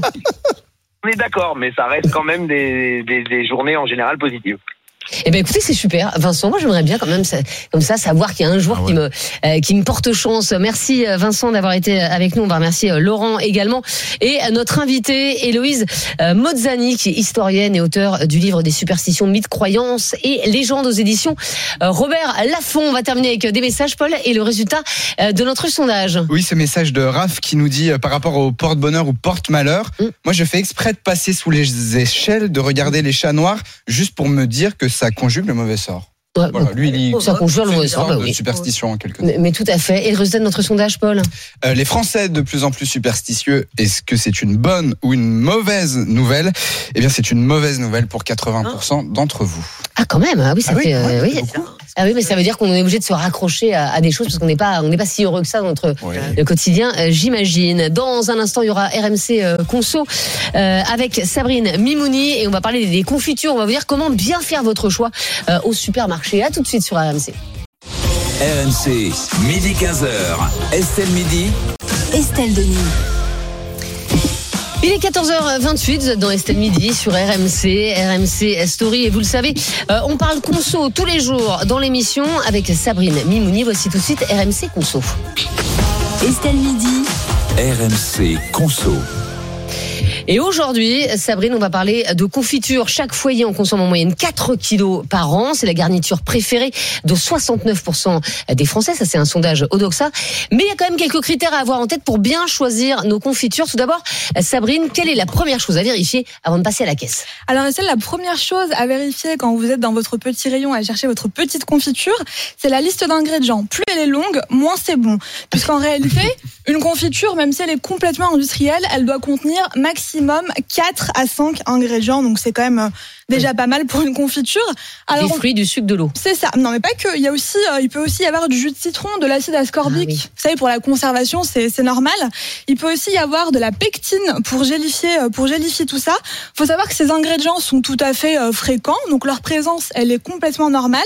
On est d'accord, mais ça reste quand même des, des, des journées en général positives. Eh ben écoutez, c'est super. Vincent, moi j'aimerais bien quand même ça, comme ça savoir qu'il y a un jour Ah ouais. qui me euh, qui me porte chance. Merci euh, Vincent d'avoir été avec nous. On va remercier euh, Laurent également et euh, notre invitée Héloïse euh, Mozzani qui est historienne et auteure du livre des superstitions, mythes, croyances et légendes aux éditions euh, Robert Laffont. On va terminer avec des messages, Paul, et le résultat euh, de notre sondage. Oui, ce message de Raph qui nous dit euh, par rapport au porte-bonheur ou porte-malheur, Mm. moi je fais exprès de passer sous les échelles, de regarder les chats noirs, juste pour me dire que ça conjugue le mauvais sort. Ouais, Voilà, lui il y ça conjure le c'est mauvais une sort, sorte bah de oui. superstition en quelque sorte. Mais, mais tout à fait. Et le résultat de notre sondage, Paul? Euh, les Français de plus en plus superstitieux, est-ce que c'est une bonne ou une mauvaise nouvelle? Eh bien, c'est une mauvaise nouvelle pour quatre-vingts pour cent d'entre vous. Ah quand même, ah oui, ça Ah oui, fait, euh, ouais, oui. c'est beaucoup. Ah oui, mais ça veut dire qu'on est obligé de se raccrocher à, à des choses parce qu'on n'est pas, on n'est pas si heureux que ça dans notre Ouais. le quotidien, euh, j'imagine. Dans un instant, il y aura R M C euh, Conso euh, avec Sabrine Mimouni et on va parler des, des confitures. On va vous dire comment bien faire votre choix euh, au supermarché. À tout de suite sur R M C. R M C, midi quinze heures. Estelle Midi. Estelle Denis. Il est quatorze heures vingt-huit, vous êtes dans Estelle Midi sur R M C, R M C Story. Et vous le savez, euh, on parle conso tous les jours dans l'émission avec Sabrine Mimouni. Voici tout de suite R M C Conso. Estelle Midi. R M C Conso. Et aujourd'hui, Sabrine, on va parler de confiture. Chaque foyer en consomme en moyenne quatre kilos par an. C'est la garniture préférée de soixante-neuf pour cent des Français. Ça, c'est un sondage Odoxa. Mais il y a quand même quelques critères à avoir en tête pour bien choisir nos confitures. Tout d'abord, Sabrine, quelle est la première chose à vérifier avant de passer à la caisse? Alors, Estelle, la première chose à vérifier quand vous êtes dans votre petit rayon à chercher votre petite confiture, c'est la liste d'ingrédients. Plus elle est longue, moins c'est bon. Puisqu'en réalité, une confiture, même si elle est complètement industrielle, elle doit contenir maximum quatre à cinq ingrédients. Donc, c'est quand même déjà pas mal pour une confiture. Alors, des fruits, du sucre, de l'eau. c'est ça. Non, mais pas que. Il y a aussi, euh, il peut aussi y avoir du jus de citron, de l'acide ascorbique. Ah oui. Vous savez, pour la conservation, c'est, c'est normal. Il peut aussi y avoir de la pectine pour gélifier, euh, pour gélifier tout ça. Faut savoir que ces ingrédients sont tout à fait euh, fréquents. Donc, leur présence, elle est complètement normale.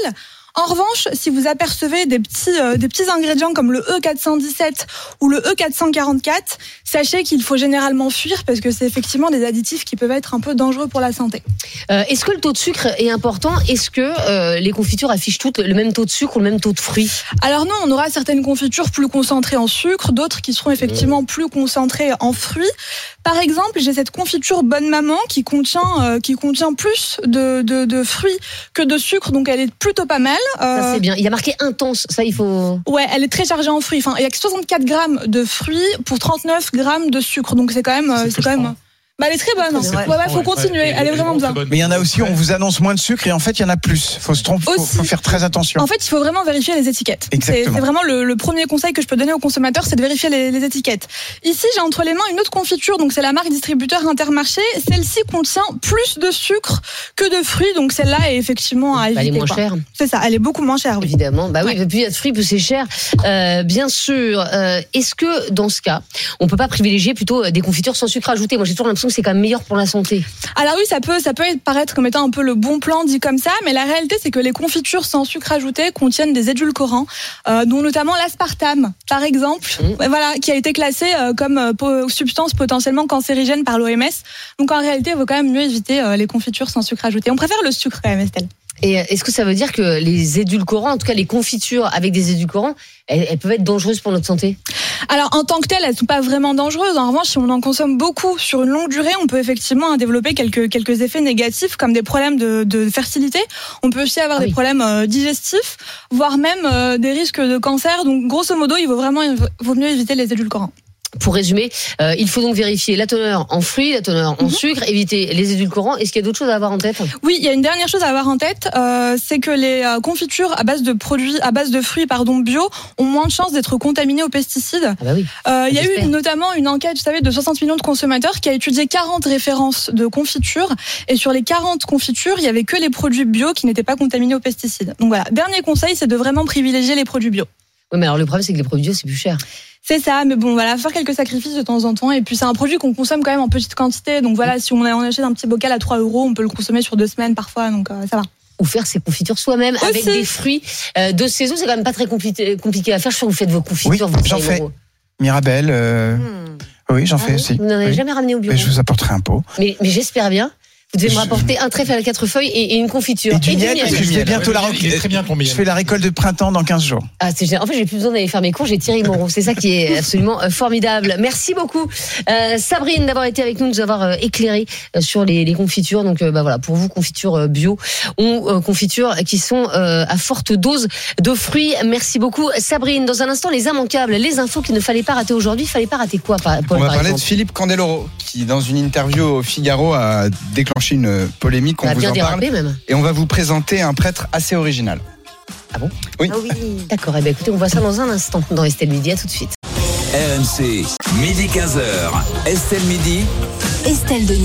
En revanche, si vous apercevez des petits, euh, des petits ingrédients comme le E quatre cent dix-sept ou le E quatre cent quarante-quatre, sachez qu'il faut généralement fuir parce que c'est effectivement des additifs qui peuvent être un peu dangereux pour la santé. Euh, est-ce que le taux de sucre est important ? Est-ce que euh, les confitures affichent toutes le même taux de sucre ou le même taux de fruits ? Alors non, on aura certaines confitures plus concentrées en sucre, d'autres qui seront effectivement plus concentrées en fruits. Par exemple, j'ai cette confiture Bonne Maman qui contient, euh, qui contient plus de, de, de fruits que de sucre, donc elle est plutôt pas mal. Euh... Ça c'est bien. Il y a marqué intense, ça il faut... Ouais, elle est très chargée en fruits. Enfin, il y a que soixante-quatre grammes de fruits pour trente-neuf grammes de sucre, donc c'est quand même... C'est, c'est quand même... Bah, elle est très bonne. Ouais, ouais, faut continuer. Elle est vraiment bien. Mais il y en a aussi, on vous annonce moins de sucre et en fait, il y en a plus. Faut se tromper, faut, faut faire très attention. En fait, il faut vraiment vérifier les étiquettes. Exactement. C'est, c'est vraiment le, le premier conseil que je peux donner aux consommateurs, c'est de vérifier les, les étiquettes. Ici, j'ai entre les mains une autre confiture, donc c'est la marque distributeur Intermarché. Celle-ci contient plus de sucre que de fruits, donc celle-là est effectivement à éviter. Elle est moins quoi. chère. C'est ça, elle est beaucoup moins chère. Oui. Évidemment. Bah oui, ouais. Plus il y a de fruits, plus c'est cher. Euh, bien sûr. Euh, est-ce que dans ce cas, on peut pas privilégier plutôt des confitures sans sucre ajouté ? Moi, j'ai toujours l'impression que c'est quand même meilleur pour la santé. Alors oui, ça peut, ça peut paraître comme étant un peu le bon plan dit comme ça, mais la réalité c'est que les confitures sans sucre ajouté contiennent des édulcorants, euh, dont notamment l'aspartame, par exemple, mmh. voilà, qui a été classé euh, comme euh, substance potentiellement cancérigène par l'O M S. Donc en réalité, il vaut quand même mieux éviter euh, les confitures sans sucre ajouté. On préfère le sucre quand même, Estelle. Et est-ce que ça veut dire que les édulcorants, en tout cas les confitures avec des édulcorants, elles, elles peuvent être dangereuses pour notre santé ? Alors en tant que telles, elles sont pas vraiment dangereuses. En revanche, si on en consomme beaucoup sur une longue durée, on peut effectivement développer quelques quelques effets négatifs, comme des problèmes de, de fertilité. On peut aussi avoir ah oui. des problèmes euh, digestifs, voire même euh, des risques de cancer. Donc grosso modo, il vaut vraiment il vaut mieux éviter les édulcorants. Pour résumer, euh, il faut donc vérifier la teneur en fruits, la teneur en mm-hmm. sucre, éviter les édulcorants. Est-ce qu'il y a d'autres choses à avoir en tête ? Oui, il y a une dernière chose à avoir en tête, euh, c'est que les euh, confitures à base de produits, à base de fruits, pardon, bio, ont moins de chances d'être contaminées aux pesticides. Ah bah oui. Euh, il y a eu notamment une enquête, vous savez, de soixante millions de consommateurs qui a étudié quarante références de confitures, et sur les quarante confitures, il y avait que les produits bio qui n'étaient pas contaminés aux pesticides. Donc voilà, dernier conseil, c'est de vraiment privilégier les produits bio. Oui, mais alors le problème, c'est que les produits bio, c'est plus cher. C'est ça, mais bon, voilà, faire quelques sacrifices de temps en temps. Et puis, c'est un produit qu'on consomme quand même en petite quantité. Donc voilà, si on, a, on achète un petit bocal à trois euros, on peut le consommer sur deux semaines parfois. Donc euh, ça va. Ou faire ses confitures soi-même aussi. Avec des fruits euh, de saison. C'est quand même pas très compliqué, compliqué à faire. Je suis sûr que vous faites vos confitures. Oui, vous j'en fais. Mirabelle. Euh... Hmm. Oui, j'en ah fais oui aussi. Vous n'en avez oui. jamais ramené au bureau. Mais je vous apporterai un pot. Mais, mais j'espère bien. Vous devez je... me rapporter un trèfle à quatre feuilles et, et une confiture. Et du, et miel, du miel, parce que je vais bientôt la récolte. Très bien ton miel. Je fais la récolte de printemps dans quinze jours. Ah, c'est génial. En fait, j'ai plus besoin d'aller faire mes cours. J'ai Thierry Moreau. C'est ça qui est absolument formidable. Merci beaucoup, euh, Sabrine, d'avoir été avec nous, de nous avoir euh, éclairé euh, sur les, les confitures. Donc, euh, bah voilà, pour vous, confitures euh, bio ou euh, confitures qui sont euh, à forte dose de fruits. Merci beaucoup, Sabrine. Dans un instant, les immanquables, les infos qu'il ne fallait pas rater aujourd'hui. Il fallait pas rater quoi, Paul, On va par parler exemple. de Philippe Candeloro, qui, dans une interview au Figaro, a déclenché une polémique. On, on vous bien en dérapé, parle. Même. Et on va vous présenter un prêtre assez original. Ah bon ? Oui. Ah oui. D'accord. Eh bien, écoutez, on voit ça dans un instant dans Estelle Midi. À tout de suite. R M C, midi quinze heures. Estelle Midi. Estelle Denis.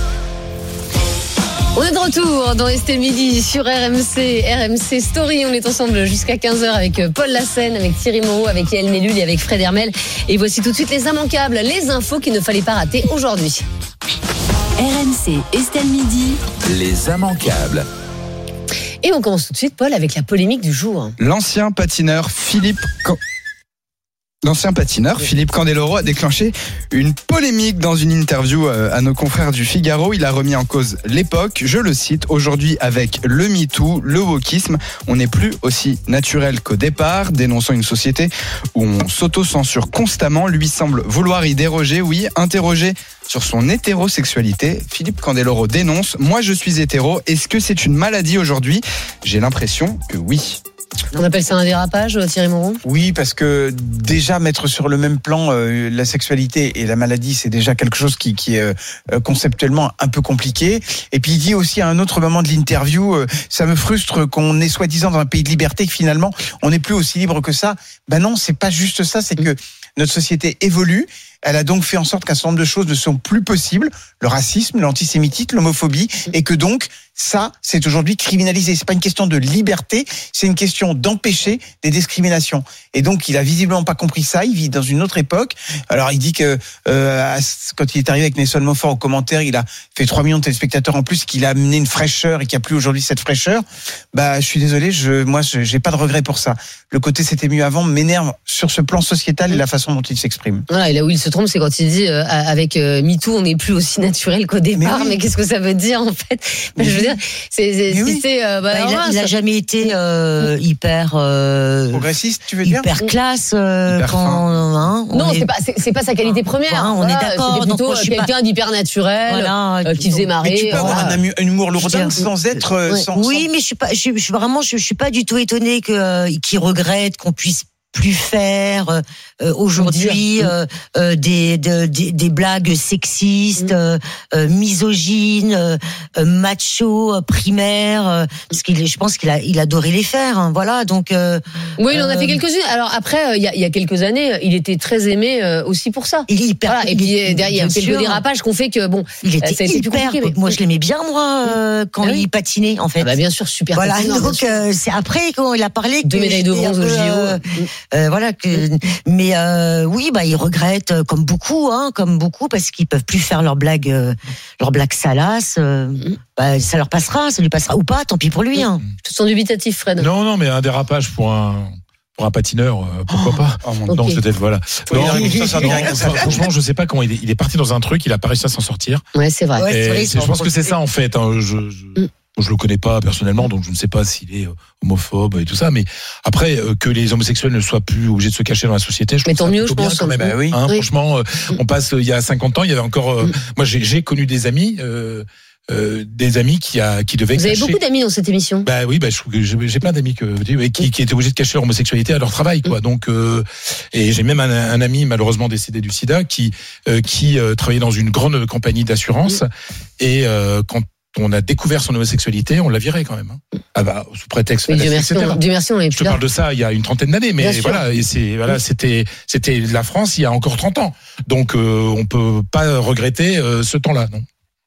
On est de retour dans Estelle Midi sur R M C, R M C Story. On est ensemble jusqu'à quinze heures avec Paul Lassène, avec Thierry Moreau, avec Yael Mellul et avec Fred Hermel. Et voici tout de suite les immanquables, les infos qu'il ne fallait pas rater aujourd'hui. R M C, Estelle Midi. Les immanquables. Et on commence tout de suite, Paul, avec la polémique du jour. L'ancien patineur Philippe... Can... L'ancien patineur Philippe Candeloro a déclenché une polémique dans une interview à nos confrères du Figaro. Il a remis en cause l'époque, je le cite, aujourd'hui avec le MeToo, le wokisme, on n'est plus aussi naturel qu'au départ, dénonçant une société où on s'auto-censure constamment, lui semble vouloir y déroger, oui, interroger sur son hétérosexualité. Philippe Candeloro dénonce, moi je suis hétéro, est-ce que c'est une maladie aujourd'hui ? J'ai l'impression que oui. On appelle ça un dérapage, Thierry Moreau ? Oui, parce que déjà mettre sur le même plan euh, la sexualité et la maladie, c'est déjà quelque chose qui, qui est euh, conceptuellement un peu compliqué. Et puis il dit aussi à un autre moment de l'interview, euh, ça me frustre qu'on est soi-disant dans un pays de liberté, que finalement on n'est plus aussi libre que ça. Ben non, c'est pas juste ça, c'est que notre société évolue. Elle a donc fait en sorte qu'un certain nombre de choses ne sont plus possibles, le racisme, l'antisémitisme, l'homophobie, et que donc ça, c'est aujourd'hui criminalisé. C'est pas une question de liberté, c'est une question d'empêcher des discriminations. Et donc, il a visiblement pas compris ça. Il vit dans une autre époque. Alors, il dit que euh, quand il est arrivé avec Nelson Montfort au commentaire, il a fait trois millions de téléspectateurs en plus, qu'il a amené une fraîcheur et qu'il n'y a plus aujourd'hui cette fraîcheur. Bah, je suis désolé, je, moi, je, j'ai pas de regret pour ça. Le côté c'était mieux avant m'énerve sur ce plan sociétal et la façon dont il s'exprime. Voilà, et là où il se trompe, c'est quand il dit euh, avec euh, MeToo, on n'est plus aussi naturel qu'au départ. Mais, oui. mais qu'est-ce que ça veut dire en fait? Je veux dire, c'est, c'est, si oui. c'est, euh, bah, bah, il, a, voilà, il a ça... jamais été euh, hyper euh, progressiste, tu veux dire? Hyper classe euh, hyper quand. Hein, non, est... c'est pas, c'est, c'est pas sa qualité première. Hein, on voilà, est d'accord. C'était plutôt donc, euh, quelqu'un pas... d'hyper naturel, voilà, euh, qui faisait marrer. Mais tu peux voilà. avoir un, un humour lourdin sans être. Euh, ouais. sans, oui, sans... mais je suis pas, je, je suis vraiment, je, je suis pas du tout étonnée que euh, qu'il regrette qu'on puisse plus faire euh, aujourd'hui euh, euh, des, de, des des blagues sexistes, euh, euh, misogynes, euh, macho, euh, primaires, euh, parce qu'il, je pense qu'il a il adorait les faire. Hein, voilà, donc. Euh, oui, il en a euh, fait quelques-unes. Alors après, il y a, y a quelques années, il était très aimé euh, aussi pour ça. Il est hyper. Voilà, et puis il, derrière, il y a eu quelques dérapages qu'on fait que bon. Il était ça a été hyper. plus compliqué, mais... Moi, je l'aimais bien moi euh, quand ah oui. il patinait en fait. Ah bah bien sûr, super. Voilà, patinant, donc euh, c'est après quand il a parlé. Deux médailles de bronze au J O. Euh, euh, voilà que. Mais euh, oui, bah ils regrettent euh, comme beaucoup, hein, comme beaucoup, parce qu'ils peuvent plus faire leurs blagues, euh, leurs blagues salaces. Euh, mmh. bah, ça leur passera, ça lui passera ou pas, tant pis pour lui. Hein. Tu te sens dubitatif, Fred? Non, non, mais un dérapage pour un. Pour un patineur, euh, pourquoi pas? Oh, oh, non, okay. peut-être voilà. Oui, non, non, ça, ça, non, ça, ça, franchement, je sais pas comment il est. Il est parti dans un truc, il a pas réussi à s'en sortir. Ouais, c'est vrai. Ouais, c'est vrai c'est, je pense que c'est ça en fait. Hein, je, je... Mm. Je le connais pas personnellement, donc je ne sais pas s'il est homophobe et tout ça. Mais après, euh, que les homosexuels ne soient plus obligés de se cacher dans la société, je mais trouve tant ça mieux, je bien pense. Quand même. Bah oui. Hein, oui. Franchement, euh, on passe. Il y a cinquante ans, il y avait encore. Euh, mm. Moi, j'ai, j'ai connu des amis. Euh, Euh, des amis qui a qui devaient vous cacher. avez beaucoup d'amis dans cette émission. Bah oui, bah je trouve que j'ai, j'ai plein d'amis que qui, qui étaient obligés de cacher leur homosexualité à leur travail, quoi. Donc euh, et j'ai même un, un ami malheureusement décédé du sida qui euh, qui euh, travaillait dans une grande compagnie d'assurance et euh, quand on a découvert son homosexualité, on l'a viré quand même. Hein. Ah bah sous prétexte. Oui, Dieu merci, on, Dieu merci, on l'avait plus. Je te parle de ça il y a une trentaine d'années, mais Bien voilà, et c'est voilà, oui. c'était c'était la France il y a encore trente ans. Donc euh, on peut pas regretter euh, ce temps-là, non.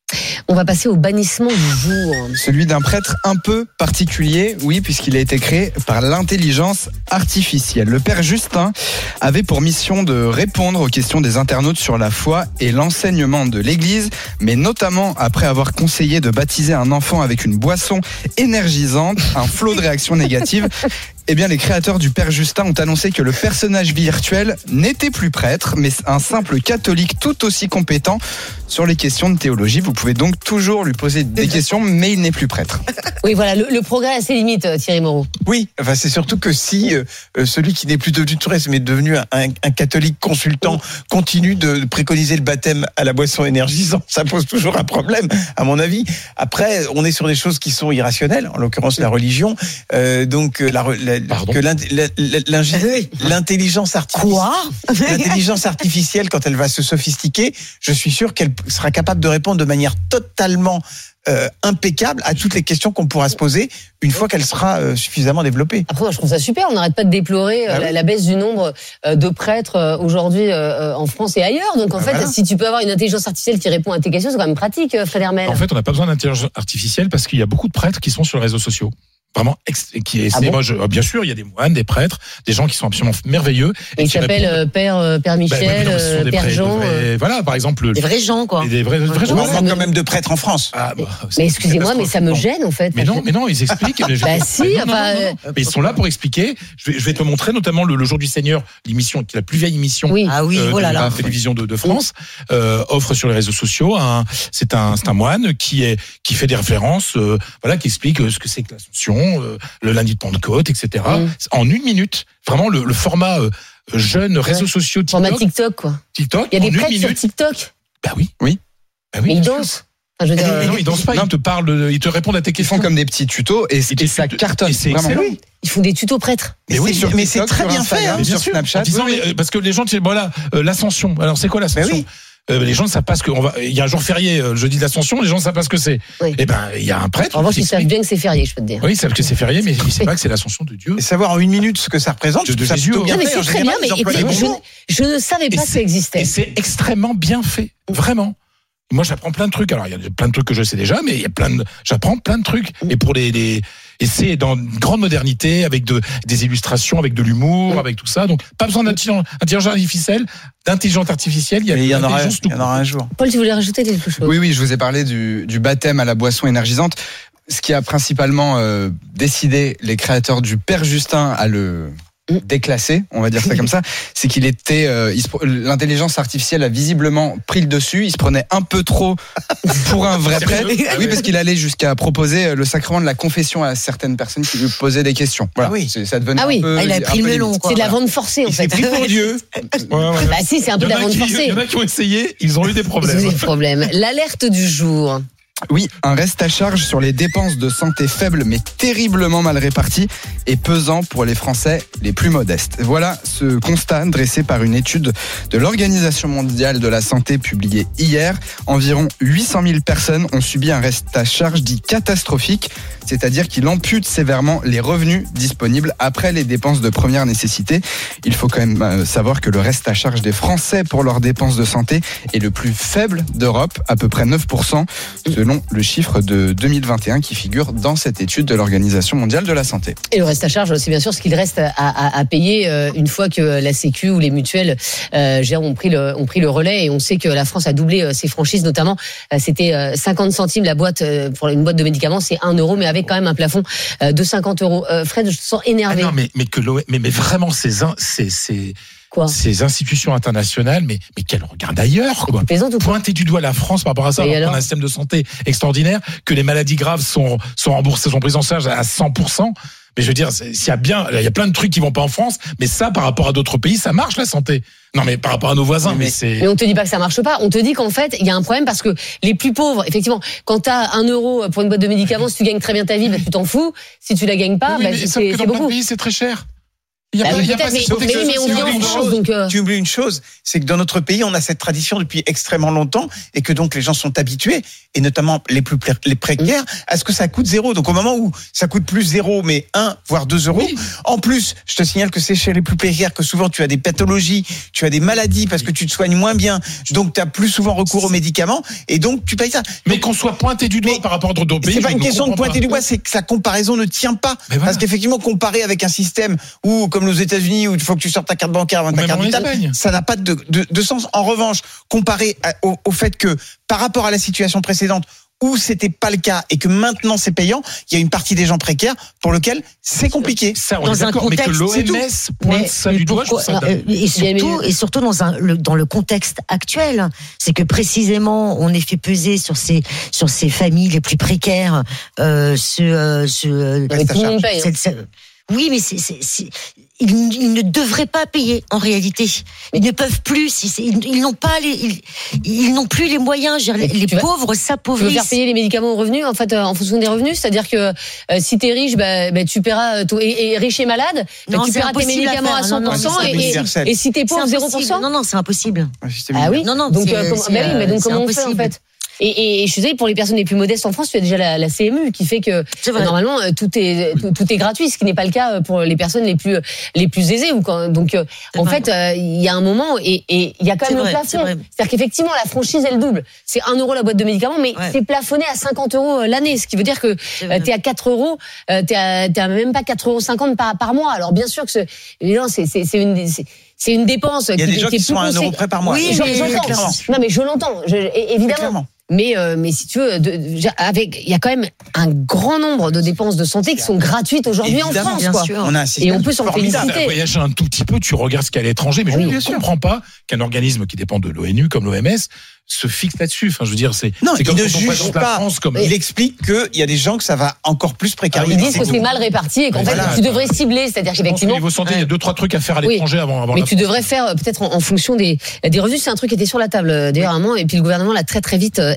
On va passer au bannissement du jour. Celui d'un prêtre un peu particulier, oui, puisqu'il a été créé par l'intelligence artificielle. Le père Justin avait pour mission de répondre aux questions des internautes sur la foi et l'enseignement de l'Église, mais notamment après avoir conseillé de baptiser un enfant avec une boisson énergisante, un flot de réactions négatives. Eh bien, les créateurs du Père Justin ont annoncé que le personnage virtuel n'était plus prêtre, mais un simple catholique tout aussi compétent sur les questions de théologie. Vous pouvez donc toujours lui poser des questions, mais il n'est plus prêtre. Oui, voilà, le, le progrès a ses limites, Thierry Moreau. Oui, enfin, c'est surtout que si euh, celui qui n'est plus devenu prêtre, mais devenu un, un catholique consultant, continue de préconiser le baptême à la boisson énergisante, ça pose toujours un problème, à mon avis. Après, on est sur des choses qui sont irrationnelles, en l'occurrence la religion, euh, donc la, la Pardon. que l'intelligence artificielle, Quoi l'intelligence artificielle, quand elle va se sophistiquer, je suis sûr qu'elle sera capable de répondre de manière totalement euh, impeccable à toutes les questions qu'on pourra se poser une fois qu'elle sera euh, suffisamment développée. Après, moi, je trouve ça super. On n'arrête pas de déplorer euh, ah oui. la, la baisse du nombre euh, de prêtres euh, aujourd'hui euh, en France et ailleurs. Donc, en ah fait, voilà. si tu peux avoir une intelligence artificielle qui répond à tes questions, c'est quand même pratique, Fred Hermel. En fait, on n'a pas besoin d'intelligence artificielle parce qu'il y a beaucoup de prêtres qui sont sur les réseaux sociaux. Vraiment, qui est, ah bon moi, je, bien sûr, il y a des moines, des prêtres, des gens qui sont absolument merveilleux. Et, et qui s'appellent répondent... Père, euh, Père Michel, bah, oui, Père Jean. Vrais, euh... Voilà, par exemple. Des vrais gens, quoi. Des vrais, des vrais gens. On manque quand même de prêtres en France. Ah, bah, mais excusez-moi, mais ça me gêne, en fait. Mais non, mais non, ils expliquent. bah si, non, enfin. Non, non, non, non. Mais ils sont là pour expliquer. Je vais, je vais te montrer, notamment le, le Jour du Seigneur, l'émission, qui est la plus vieille émission oui. ah oui, euh, oh là de là. la télévision de, de France, euh, offre sur les réseaux sociaux. Un, c'est un, c'est un moine qui est, qui fait des références, euh, voilà, qui explique ce que c'est que l'Ascension, euh, le lundi de Pentecôte, et cetera. Mmh. En une minute, vraiment le, le format euh, jeune, réseaux ouais. sociaux, TikTok. Format TikTok, quoi. TikTok. Il y a des prêtres sur TikTok. Bah oui, oui. Bah oui mais ils dansent. Enfin, je veux dire, non, non, ils dansent pas. Non. Ils te parlent, de, ils te répondent à tes questions. Ils font comme des petits tutos et, et, et ça cartonne. Et c'est excellent. Ils font des tutos prêtres. Mais, oui, sur, mais c'est très bien fait, hein, sur Snapchat. En disant, oui, oui. Parce que les gens disent voilà, euh, l'ascension. Alors c'est quoi l'ascension? Euh, les gens ne savent pas ce que on va. Il y a un jour férié, euh, le jeudi de l'Ascension, les gens ne savent pas ce que c'est. Oui. Et ben, il y a un prêtre. En revanche, ils savent bien que c'est férié, je peux te dire. Oui, ils savent que c'est férié, mais ils ne savent pas que c'est l'Ascension de Dieu. Et savoir en une minute ce que ça représente, De- de ça Jésus, plutôt bien Non, mais fait. c'est En très général, bien, mais ils emploient les écoutez, bons je, mots. je ne savais Et pas que ça c'est- existait. Et c'est extrêmement bien fait, vraiment. Moi, j'apprends plein de trucs. Alors, il y a plein de trucs que je sais déjà, mais il y a plein de, j'apprends plein de trucs. Et pour les, les, et c'est dans une grande modernité, avec de, des illustrations, avec de l'humour, avec tout ça. Donc, pas besoin d'intelligence artificielle, d'intelligence artificielle. Il y a, Mais il y en aura, l'intelligence tout il y en aura un jour. Paul, tu voulais rajouter quelque chose? Oui, oui, je vous ai parlé du, du baptême à la boisson énergisante. Ce qui a principalement euh, décidé les créateurs du Père Justin à le déclasser, on va dire ça comme ça, c'est qu'il était, euh, il se pre- l'intelligence artificielle a visiblement pris le dessus. Il se prenait un peu trop pour un vrai prêtre. Oui, parce qu'il allait jusqu'à proposer le sacrement de la confession à certaines personnes qui lui posaient des questions. Voilà, Ah oui. C'est- ça devenait Ah oui. un peu. Ah, il a un pris peu le melon, limite. quoi. C'est de la Voilà. vente forcée, en Il fait. s'est pris pour Dieu. Ouais, ouais. Bah si, c'est un peu Il de y la en a vente qui- forcée. il y en a qui ont essayé, ils ont eu des Vous problèmes. avez des problèmes. L'alerte du jour. Oui, un reste à charge sur les dépenses de santé faibles mais terriblement mal réparties et pesant pour les Français les plus modestes. Voilà ce constat dressé par une étude de l'Organisation mondiale de la santé publiée hier. Environ huit cent mille personnes ont subi un reste à charge dit catastrophique, c'est-à-dire qu'il ampute sévèrement les revenus disponibles après les dépenses de première nécessité. Il faut quand même savoir que le reste à charge des Français pour leurs dépenses de santé est le plus faible d'Europe, à peu près neuf pour cent, selon le chiffre de deux mille vingt et un qui figure dans cette étude de l'Organisation mondiale de la santé. Et le reste à charge, c'est bien sûr ce qu'il reste à, à, à payer euh, une fois que la Sécu ou les mutuelles euh, gèrent, ont pris le ont pris le relais. Et on sait que la France a doublé euh, ses franchises, notamment euh, c'était euh, cinquante centimes la boîte euh, pour une boîte de médicaments, c'est un euro, mais avec quand même un plafond euh, de cinquante euros. Euh, Fred, je te sens énervé. Ah non, mais mais que l'O M mais mais vraiment ces in- ces ces Quoi? ces institutions internationales, mais mais qu'elles regardent ailleurs, quoi. Tu plaisantes ou quoi? Pointer du doigt la France par rapport à ça, Et alors qu'on alors a un système de santé extraordinaire, que les maladies graves sont sont remboursées, sont prises en charge à cent pour cent. Mais je veux dire, c'est- s'il y a bien, il y a plein de trucs qui vont pas en France, mais ça, par rapport à d'autres pays, ça marche la santé. Non, mais par rapport à nos voisins, Oui, mais, mais- c'est. Mais on te dit pas que ça marche pas. On te dit qu'en fait, il y a un problème parce que les plus pauvres, effectivement, quand t'as un euro pour une boîte de médicaments, si tu gagnes très bien ta vie, bah, tu t'en fous. Si tu la gagnes pas, Oui, bah, mais c'est sauf que c'est dans plein de beaucoup. pays, c'est très cher. Il y a Bah pas, oui, il y a peut-être, pas mais- cette mais oui, mais on protection vit en sociale. France, donc, euh, Tu oublies une chose, c'est que dans notre pays, on a cette tradition depuis extrêmement longtemps et que donc les gens sont habitués, et notamment les plus pré- les précaires, à ce que ça coûte zéro. Donc au moment où ça coûte plus zéro, mais un, voire deux euros, Oui. en plus, je te signale que c'est chez les plus précaires que souvent tu as des pathologies, tu as des maladies parce que tu te soignes moins bien, donc tu as plus souvent recours aux médicaments, et donc tu payes ça. Mais qu'on soit pointé du doigt Mais par rapport à d'autres pays. C'est pas je une ne question de comprends pointer pas. du doigt, c'est que sa comparaison ne tient pas. Mais voilà. Parce qu'effectivement, comparer avec un système où, comme aux États-Unis, où il faut que tu sortes ta carte bancaire avant Ou ta même carte en vitale, Espagne. ça n'a pas de, de, de sens. En revanche, comparé à- au, au fait que, par rapport à la situation précédente, où c'était pas le cas et que maintenant c'est payant, il y a une partie des gens précaires pour lequel c'est compliqué. Ça, on Dans est un d'accord, mais que contexte, c'est l'O M S pointe Mais- ça mais du doigt, je trouve pourquoi- ça euh, dingue. et surtout, et surtout dans un, le, dans le contexte actuel, c'est que précisément on est fait peser sur ces sur ces familles les plus précaires, euh, ce, euh, ce, euh, Mais tout le monde paye, hein. cette- cette- oui, mais c'est, c'est, c'est- ils, ils ne devraient pas payer en réalité. Ils ne peuvent plus. Si c'est- ils, ils n'ont pas les, ils, ils n'ont plus les moyens. Je veux dire, les les Tu vas- pauvres Tu veux s'appauvrissent. faire payer les médicaments aux revenus, en fait, euh, en fonction des revenus, c'est-à-dire que euh, si t'es riche, bah, bah, tu paieras euh, ton- et, et riche et malade, bah, Non, tu c'est paieras tes impossible à médicaments à faire. cent Non, pour non, cent mais c'est et, et, universel. et si t'es C'est pauvre zéro pour impossible. cent. Non, non, c'est impossible. Un système Ah oui. universel. Non, non, Donc, c'est- euh, comment- c'est, bah oui, mais donc euh, comment on c'est fait en impossible. fait? Et, et, et je suis désolée, pour les personnes les plus modestes en France, tu as déjà la, la C M U qui fait que C'est vrai. euh, normalement euh, tout est tout, tout est gratuit, ce qui n'est pas le cas euh, pour les personnes les plus les plus aisées. Ou quand, donc euh, C'est en vrai. fait, euh, il y a un moment et et il y a quand C'est même vrai, le c'est plafond. vrai. C'est-à-dire qu'effectivement la franchise elle double. C'est un euro la boîte de médicaments, mais Ouais. c'est plafonné à cinquante euros l'année, ce qui veut dire que C'est vrai. euh, t'es à quatre euros, euh, t'es à, t'es à même pas quatre euros cinquante par par mois. Alors bien sûr que c'est non, c'est c'est c'est une c'est c'est une dépense. Il y a qui, des gens qui est qui sont plus à un euro consé- près par mois. Oui, J'en- mais- j'entends. clairement. Non mais je l'entends, je- é- évidemment. Clairement. Mais euh, mais si tu veux, de, de- avec il y a quand même un grand nombre de dépenses de santé qui sont gratuites aujourd'hui en Évidemment, France, bien quoi. sûr. On a un système Et on peut s'en formidable. féliciter. Voyager un tout petit peu, tu regardes ce qu'il y a à l'étranger, mais Oui, je bien ne sûr. comprends pas qu'un organisme qui dépend de l'O N U comme l'O M S se fixe là-dessus. Enfin, je veux dire, c'est Non, c'est il comme ne quand on juge présente la pas. France comme. Il explique qu'il y a des gens que ça va encore plus précariser. Ils disent que c'est mal réparti et qu'en Mais fait voilà. tu devrais cibler, c'est-à-dire Je pense qu'au qu'effectivement. niveau santé, il y a deux trois trucs à faire à Oui. l'étranger avant. avant Mais la tu France. devrais faire euh, peut-être en, en fonction des des revenus. C'est un truc qui était sur la table euh, d'ailleurs à un moment et puis le gouvernement l'a très très vite euh,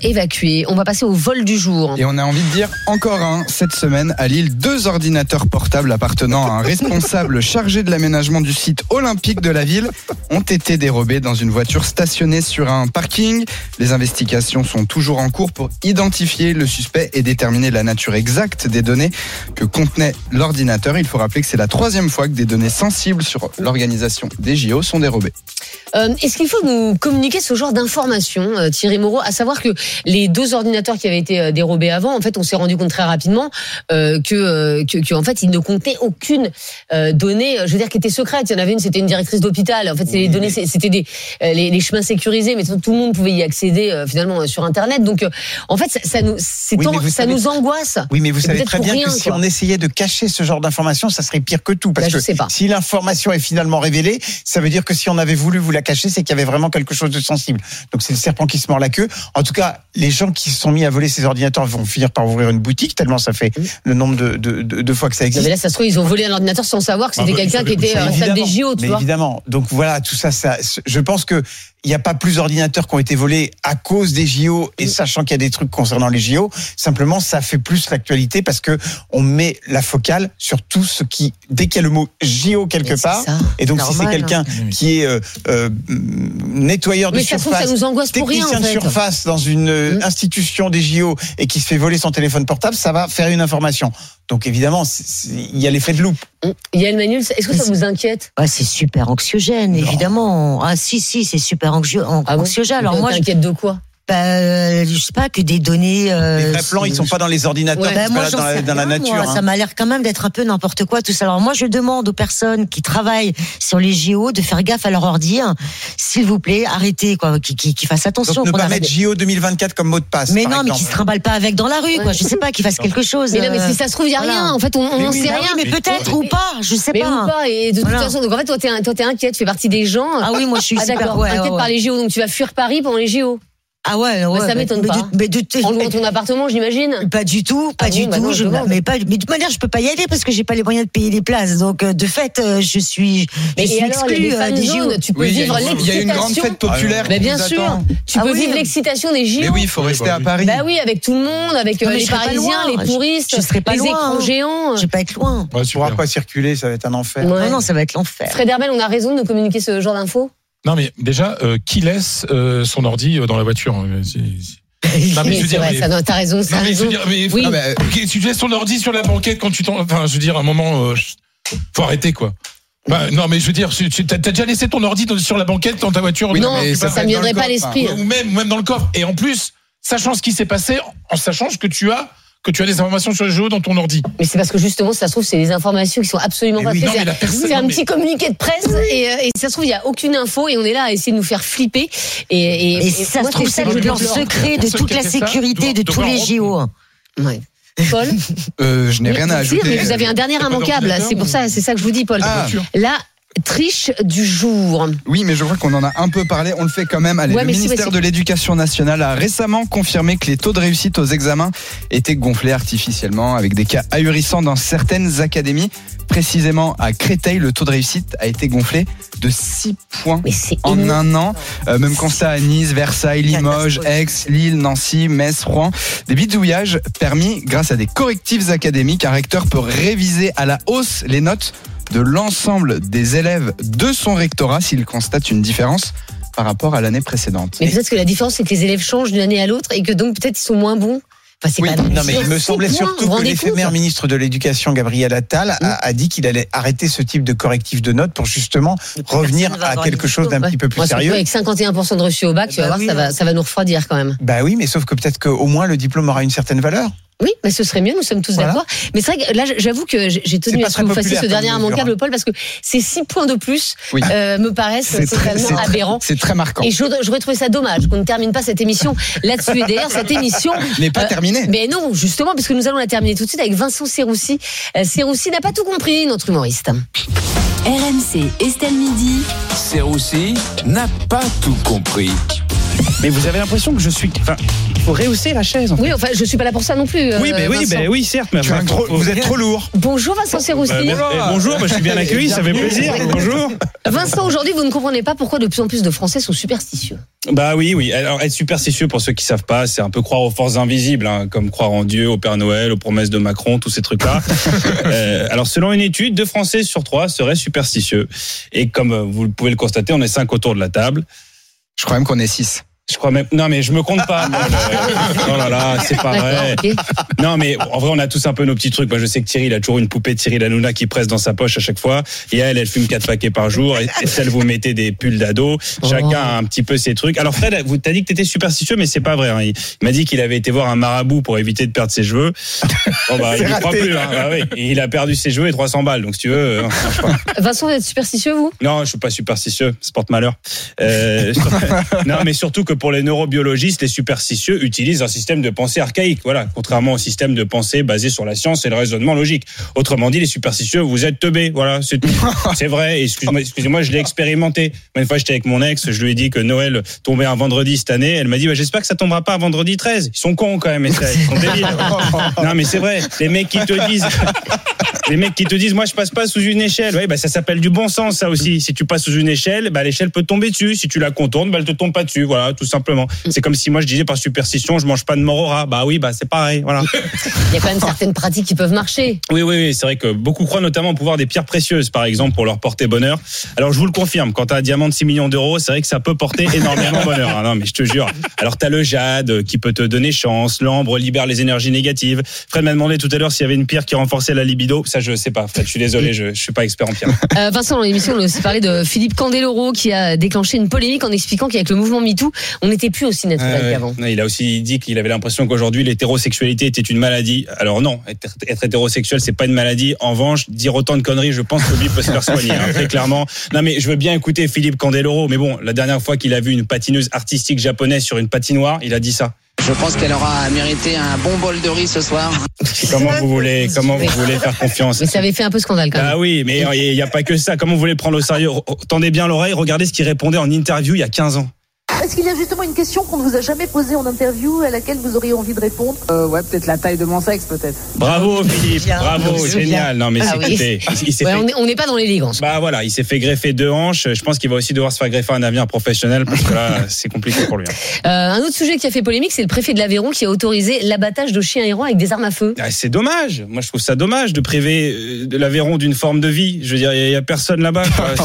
évacués. On va passer au vol du jour. Et on a envie de dire encore un cette semaine à Lille. Deux ordinateurs portables appartenant à un responsable chargé de l'aménagement du site olympique de la ville ont été dérobés dans une voiture stationnée sur un parking. Les investigations sont toujours en cours pour identifier le suspect et déterminer la nature exacte des données que contenait l'ordinateur. Il faut rappeler que c'est la troisième fois que des données sensibles sur l'organisation des J O sont dérobées. Euh, est-ce qu'il faut nous communiquer ce genre d'informations, euh, Thierry Moreau, à savoir que les deux ordinateurs qui avaient été euh, dérobés avant, en fait, on s'est rendu compte très rapidement euh, que, euh, que, que, en fait, ils ne comptaient aucune euh, donnée, je veux dire, qui était secrète. Il y en avait une, c'était une directrice d'hôpital. En fait, c'est les données, c'était des euh, les, les chemins sécurisés, mais tout le monde pouvait y accéder euh, finalement euh, sur Internet. Donc, euh, en fait, ça, ça nous, c'est oui, tant, ça savez, nous angoisse. Oui, mais vous savez très bien rien, que si quoi. on essayait de cacher ce genre d'informations, ça serait pire que tout, parce Là, que si l'information est finalement révélée, ça veut dire que si on avait voulu vous la cacher, c'est qu'il y avait vraiment quelque chose de sensible. Donc c'est le serpent qui se mord la queue. En tout cas, les gens qui se sont mis à voler ces ordinateurs vont finir par ouvrir une boutique, tellement ça fait le nombre de, de, de, de fois que ça existe. Mais là, ça se trouve, ils ont volé un ordinateur sans savoir que c'était ah bah, quelqu'un qui était responsable des J O, tu mais vois. Évidemment. Donc voilà, tout ça, ça, je pense que il n'y a pas plus d'ordinateurs qui ont été volés à cause des J O et sachant qu'il y a des trucs concernant les J O. Simplement, ça fait plus l'actualité parce que on met la focale sur tout ce qui, dès qu'il y a le mot J O quelque mais part, et donc si c'est quelqu'un hein. qui est euh, euh, nettoyeur de mais surface, ça, ça nous angoisse pour rien, technicien en fait. de surface dans une mmh. institution des J O et qui se fait voler son téléphone portable, ça va faire une information. Donc évidemment, il y a l'effet de loupe. Yael Manuel, est-ce que ça vous inquiète? Ouais, c'est super anxiogène, non. évidemment. Ah si, si, c'est super anxio- anxiogène. Ah bon, Alors moi, t'inquiète de quoi? Bah, je sais pas, que des données. Euh, les vrais plans, ils sont pas dans les ordinateurs, ouais. bah, moi, pas là, dans, la, dans la nature. Moi, hein. Ça m'a l'air quand même d'être un peu n'importe quoi tout ça. Alors moi, je demande aux personnes qui travaillent sur les J O de faire gaffe à leur ordi. S'il vous plaît, arrêtez quoi, qu'ils qui, qui fassent attention. Donc ne pas arrête... mettre J O deux mille vingt-quatre comme mot de passe. Mais non, exemple. mais qu'ils se trimballent pas avec dans la rue, quoi. Je sais pas, qu'ils fassent quelque chose. Mais non, mais si ça se trouve, il y a voilà. rien. En fait, on n'en oui, sait bah rien. Oui, mais peut-être ou pas, je sais mais pas. Ou pas. Et de toute voilà. façon, donc en fait, toi, t'es, toi, t'es inquiète, tu fais partie des gens. Ah oui, moi, je suis ah, super d'accord, ouais, inquiète ouais, par les J O, donc tu vas fuir Paris pendant les J O. Ah ouais, ouais. Bah, ça m'étonne mais, pas. Mais de, mais de, en louant ton appartement, j'imagine. Pas du tout, pas ah du bon, tout. Bah non, je, mais pas, mais de toute manière, je peux pas y aller parce que j'ai pas les moyens de payer les places. Donc de fait, je suis, mais je suis alors, exclue euh, des J O. Tu peux oui, vivre l'excitation. Il y a une grande fête populaire. Mais bien sûr, attend. tu ah peux oui. vivre l'excitation des J O. Mais oui, il faut rester à Paris. Bah oui, avec tout le monde, avec non, les Parisiens, les touristes, je serai pas les loin, écrans hein. géants. Je vais pas être loin. Ouais, tu pourras pas circuler, ça va être un enfer. Non, non, ça va être l'enfer. Fred Herbel, on a raison de nous communiquer ce genre d'infos. Non, mais déjà, euh, qui laisse euh, son ordi dans la voiture c'est, c'est... Non, mais je veux dire, vrai, mais... ça, t'as raison, ça. Non, mais je veux dire, mais, oui. non, mais, tu laisses ton ordi sur la banquette quand tu t'en, enfin, je veux dire, à un moment, euh, faut arrêter, quoi. Bah, non, mais je veux dire, tu, tu t'as déjà laissé ton ordi sur la banquette dans ta voiture. Oui, non, mais ça, ça me viendrait pas à l'esprit. Ou même, même dans le coffre. Et en plus, sachant ce qui s'est passé, en sachant que tu as que tu as des informations sur le jeu dans ton ordi. Mais c'est parce que justement, ça se trouve, c'est des informations qui sont absolument pas oui, faites. C'est, c'est un mais... petit communiqué de presse et, et ça se trouve, il n'y a aucune info et on est là à essayer de nous faire flipper. Et, et, et, et ça se trouve, c'est le plan secret de toute la sécurité de tous les J O. Ouais. Paul euh, Je n'ai rien à ajouter. Mais vous avez un dernier immanquable, c'est pour ça, c'est ça que je vous dis, Paul. Ah. Là, triche du jour. Oui, mais je crois qu'on en a un peu parlé. On le fait quand même. Allez, ouais, le ministère si, de l'Éducation nationale a récemment confirmé que les taux de réussite aux examens étaient gonflés artificiellement, avec des cas ahurissants dans certaines académies. Précisément à Créteil, le taux de réussite a été gonflé de six points en énorme. un an. Euh, même constat à Nice, Versailles, Limoges, Aix, Lille, Nancy, Metz, Rouen. Des bidouillages permis grâce à des correctifs académiques. Un recteur peut réviser à la hausse les notes de l'ensemble des élèves de son rectorat s'il constate une différence par rapport à l'année précédente. Mais peut-être que la différence, c'est que les élèves changent d'une année à l'autre et que donc peut-être ils sont moins bons. Enfin, c'est oui, pas non, mais il me semblait surtout que l'éphémère ministre de l'Éducation, Gabriel Attal, a, a dit qu'il allait arrêter ce type de correctif de notes pour justement revenir à quelque chose d'un ouais. petit peu plus Moi, sérieux. Avec cinquante et un pour cent de reçus au bac, tu vas bah voir, oui, ça, va, ça va nous refroidir quand même. Bah oui, mais sauf que peut-être qu'au moins le diplôme aura une certaine valeur. Oui, mais ce serait mieux, nous sommes tous voilà. d'accord. Mais c'est vrai que là, j'avoue que j'ai tenu à ce que vous fassiez ce dernier immanquable, Paul, parce que ces six points de plus oui. euh, me paraissent c'est totalement très, c'est aberrants. C'est très marquant. Et j'aurais trouvé ça dommage qu'on ne termine pas cette émission là-dessus. Et d'ailleurs, cette émission n'est pas euh, terminée. Mais non, justement, parce que nous allons la terminer tout de suite avec Vincent Serroussi. Euh, Serroussi n'a pas tout compris, notre humoriste. R M C, Estelle Midi. Serroussi n'a pas tout compris. Mais vous avez l'impression que je suis. Enfin, il faut rehausser la chaise. En fait. Oui, enfin, je suis pas là pour ça non plus. Oui, mais oui, ben oui, certes. Mais enfin, trop, vous êtes trop lourd. Bonjour Vincent Serroussi. Bah, bonjour, eh, bonjour bah, je suis bien accueilli, ça fait plaisir. Bonjour. Vincent, aujourd'hui, vous ne comprenez pas pourquoi de plus en plus de Français sont superstitieux. Bah oui, oui. Alors être superstitieux, pour ceux qui savent pas, c'est un peu croire aux forces invisibles, hein, comme croire en Dieu, au Père Noël, aux promesses de Macron, tous ces trucs-là. euh, alors selon une étude, deux Français sur trois seraient superstitieux. Et comme vous pouvez le constater, on est cinq autour de la table. Je crois même qu'on est six. Je crois même. Non, mais je me compte pas. Moi, le... Oh là là, c'est pas vrai. Okay. Non, mais en vrai, on a tous un peu nos petits trucs. Moi, je sais que Thierry, il a toujours une poupée de Cyril Hanouna qui presse dans sa poche à chaque fois. Et elle, elle fume quatre paquets par jour. Et celle, vous mettez des pulls d'ado. Chacun a un petit peu ses trucs. Alors, Fred, vous t'as dit que t'étais superstitieux, mais c'est pas vrai. Hein. Il m'a dit qu'il avait été voir un marabout pour éviter de perdre ses cheveux. Bon, bah, il ne croit plus. Hein. Bah, oui. Et il a perdu ses cheveux et trois cents balles. Donc, si tu veux. Hein, Vincent, vous êtes superstitieux, vous? Non, je suis pas superstitieux. Ça porte malheur. Euh, non, mais surtout que pour les neurobiologistes, les superstitieux utilisent un système de pensée archaïque, voilà, contrairement au système de pensée basé sur la science et le raisonnement logique. Autrement dit, les superstitieux, vous êtes teubés, voilà, c'est tout. C'est vrai, excuse-moi, excusez-moi, je l'ai expérimenté. Une fois, j'étais avec mon ex, je lui ai dit que Noël tombait un vendredi cette année, elle m'a dit, bah, j'espère que ça tombera pas un vendredi treize. Ils sont cons quand même, ils sont débiles. Non, mais c'est vrai, les mecs qui te disent... Les mecs qui te disent, moi je passe pas sous une échelle. Oui, bah ça s'appelle du bon sens, ça aussi. Si tu passes sous une échelle, bah l'échelle peut tomber dessus. Si tu la contournes, bah elle te tombe pas dessus. Voilà, tout simplement. C'est comme si moi je disais par superstition, je mange pas de mort au rat. Bah oui, bah c'est pareil. Voilà. Il y a quand même certaines pratiques qui peuvent marcher. Oui, oui, oui. C'est vrai que beaucoup croient notamment au pouvoir des pierres précieuses, par exemple, pour leur porter bonheur. Alors je vous le confirme, quand t'as un diamant de six millions d'euros, c'est vrai que ça peut porter énormément bonheur. Ah non, mais je te jure. Alors t'as le jade qui peut te donner chance, l'ambre libère les énergies négatives. Fred m'a demandé tout à l'heure s'il y avait une pierre qui renforçait la libido. Ça, je sais pas. Fred, je suis désolé, je, je suis pas expert en pierre. Euh, Vincent, dans l'émission, on a aussi parlé de Philippe Candeloro qui a déclenché une polémique en expliquant qu'avec le mouvement MeToo, on n'était plus aussi naturel euh, qu'avant. Il a aussi dit qu'il avait l'impression qu'aujourd'hui l'hétérosexualité était une maladie. Alors non, être, être hétérosexuel, c'est pas une maladie. En revanche, dire autant de conneries, je pense que lui peut se faire soigner, hein, très clairement. Non mais je veux bien écouter Philippe Candeloro, mais bon, la dernière fois qu'il a vu une patineuse artistique japonaise sur une patinoire, il a dit ça. Je pense qu'elle aura mérité un bon bol de riz ce soir. Comment vous voulez, comment vous voulez faire confiance? Mais ça avait fait un peu scandale quand même. Ah oui, mais il n'y a pas que ça. Comment vous voulez prendre au sérieux? Tendez bien l'oreille, regardez ce qu'il répondait en interview il y a quinze ans. Est-ce qu'il y a justement une question qu'on ne vous a jamais posée en interview à laquelle vous auriez envie de répondre? euh, Ouais, peut-être la taille de mon sexe, peut-être. Bravo Philippe, bien, bravo, génial. Non mais ah, écoutez, oui. il, il ouais, fait... on n'est pas dans l'élégance. Bah voilà, il s'est fait greffer deux hanches. Je pense qu'il va aussi devoir se faire greffer un avenir professionnel parce que là, c'est compliqué pour lui. Euh, un autre sujet qui a fait polémique, c'est le préfet de l'Aveyron qui a autorisé l'abattage de chiens errants avec des armes à feu. Ah, c'est dommage. Moi, je trouve ça dommage de priver de l'Aveyron d'une forme de vie. Je veux dire, il y a personne là-bas.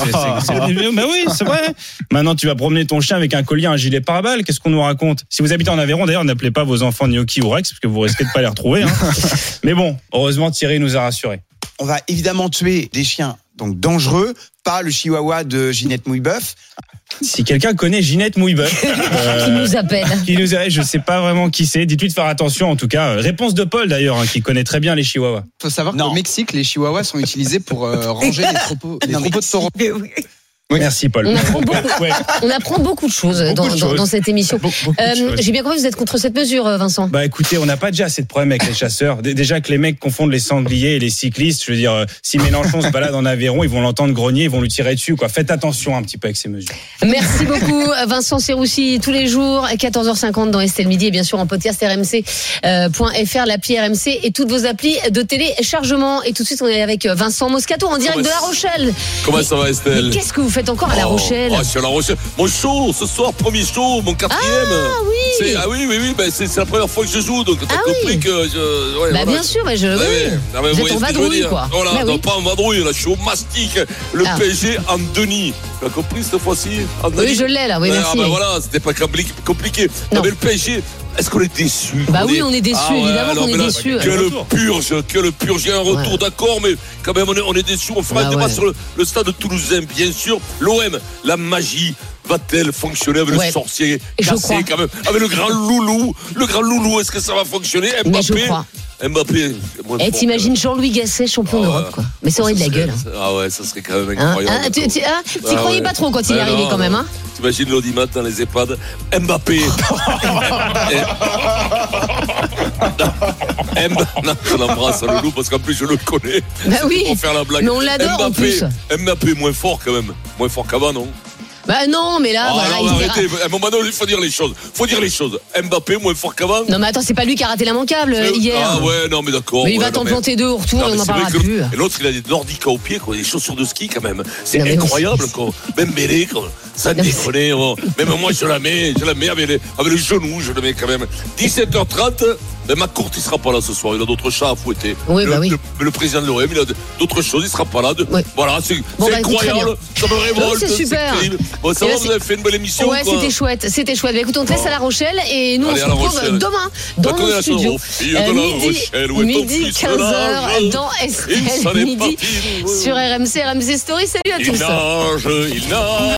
Mais oui, c'est vrai. Maintenant, tu vas promener ton chien avec un collier, un gilet pare-balles. Qu'est-ce qu'on nous raconte? Si vous habitez en Aveyron, d'ailleurs, n'appelez pas vos enfants Gnocchi ou Rex, parce que vous risquez de pas les retrouver. Hein. Mais bon, heureusement, Thierry nous a rassurés. On va évidemment tuer des chiens donc dangereux, pas le chihuahua de Ginette Mouillebeuf. Si quelqu'un connaît Ginette Mouillebeuf, euh, qui nous appelle, qui nous appelle, je sais pas vraiment qui c'est. Dites-lui de faire attention. En tout cas, réponse de Paul d'ailleurs, hein, qui connaît très bien les chihuahuas. Faut savoir qu'au Mexique, les chihuahuas sont utilisés pour euh, ranger les troupeaux, les troupeaux de taureaux. Oui. Merci Paul. On apprend beaucoup, ouais. on apprend beaucoup de choses, beaucoup dans, de choses. dans cette émission. Be- euh, j'ai bien compris que vous êtes contre cette mesure, Vincent. Bah écoutez, on n'a pas déjà assez de problèmes avec les chasseurs. Déjà que les mecs confondent les sangliers et les cyclistes. Je veux dire, si Mélenchon se balade en Aveyron, ils vont l'entendre grogner, ils vont lui tirer dessus. Quoi. Faites attention un petit peu avec ces mesures. Merci beaucoup, Vincent Serroussi, tous les jours, quatorze heures cinquante dans Estelle Midi et bien sûr en podcast R M C point F R, l'appli R M C et toutes vos applis de téléchargement. Et tout de suite, on est avec Vincent Moscato en direct Comment de La Rochelle. Comment et, ça va, Estelle? Mais qu'est-ce que vous faites encore à La Rochelle? Oh, oh, je suis à La Rochelle. Mon show, ce soir, premier show, mon quatrième. Ah oui. C'est, ah oui, oui, oui, ben c'est, c'est la première fois que je joue, donc t'as ah compris oui. que je. Ouais, bah voilà. Bien sûr, bah je. Ouais, ouais. Ah, mais vous êtes en vadrouille, quoi. Voilà, bah, non, oui. pas en vadrouille, là, je suis au mastic. Le ah. P S G en Denis. Tu as compris cette fois-ci? En oui, Denis. Je l'ai là, oui, ouais, merci. Ah, ben voilà, c'était pas compliqué. Non. Non, mais le P S G. Est-ce qu'on est déçus? Bah on oui, est... on est déçus, ah ouais, évidemment qu'on est là, déçus. Quelle purge, quelle purge. Il y a un retour, ouais. D'accord, mais quand même, on est, on est déçus. On fera bah un débat ouais. sur le, le stade toulousain, bien sûr. L'O M, la magie, va-t-elle fonctionner avec ouais. le sorcier cassé quand même? Avec le grand loulou, le grand loulou, est-ce que ça va fonctionner? Mbappé, Mbappé. Et eh, t'imagines Jean-Louis Gasset, champion ah, d'Europe, quoi. Mais ça aurait de la gueule. Hein. Ah ouais, ça serait quand même incroyable. Hein, tu, tu, hein, tu ah, croyais ouais. pas trop quand il est ah, arrivé, non, quand même, hein? T'imagines l'audimat dans les EHPAD. Mbappé. Mbappé. Non, je l'embrasse, le loup, parce qu'en plus je le connais. Bah oui. Pour faire la blague. Mais on l'adore Mbappé, en plus. Mbappé moins fort quand même. Moins fort qu'avant, non? Bah non, mais là, Ah, voilà, non, il arrêtez, dira- à un moment donné, il faut dire les choses. faut dire les choses. Mbappé, moins fort qu'avant. Non, mais attends, c'est pas lui qui a raté l'immanquable C'est- hier. Ah ouais, non, mais d'accord. Mais il ouais, va non, t'en mais- planter deux au retour Non, et mais on n'en c'est vrai parlera que plus. l'autre- Et l'autre, il a des nordiques au pied, quoi, des chaussures de ski quand même. C'est Non, mais incroyable, quoi. Même mêlé, quoi. Ça Non, mais déconne. oh. Même moi, je la mets, je la mets avec les, avec les genoux, je le mets quand même. dix-sept heures trente. Ben, McCourt, il sera pas là ce soir. Il a d'autres chats à fouetter. Oui, le, bah oui. le, le président de l'O M, il a d'autres choses. Il sera pas là. De... Oui. Voilà, c'est Bon, c'est bah, écoute, très incroyable. Ça me révolte. c'est super. terrible. Bon, ça Et va, là, vous c'est- avez fait une belle émission. Ouais, quoi. c'était chouette, c'était chouette. Bah, écoute, on te laisse à La Rochelle et nous Allez, on à se La retrouve Rochelle. demain Bah, dans connais nos la studios. chanson, fille de la midi, Rochelle, où est ton midi fils quinze de heures l'âge dans Il Estelle s'en est Midi parti. sur R M C, R M C Story. Salut à Il tous. nage, il nage.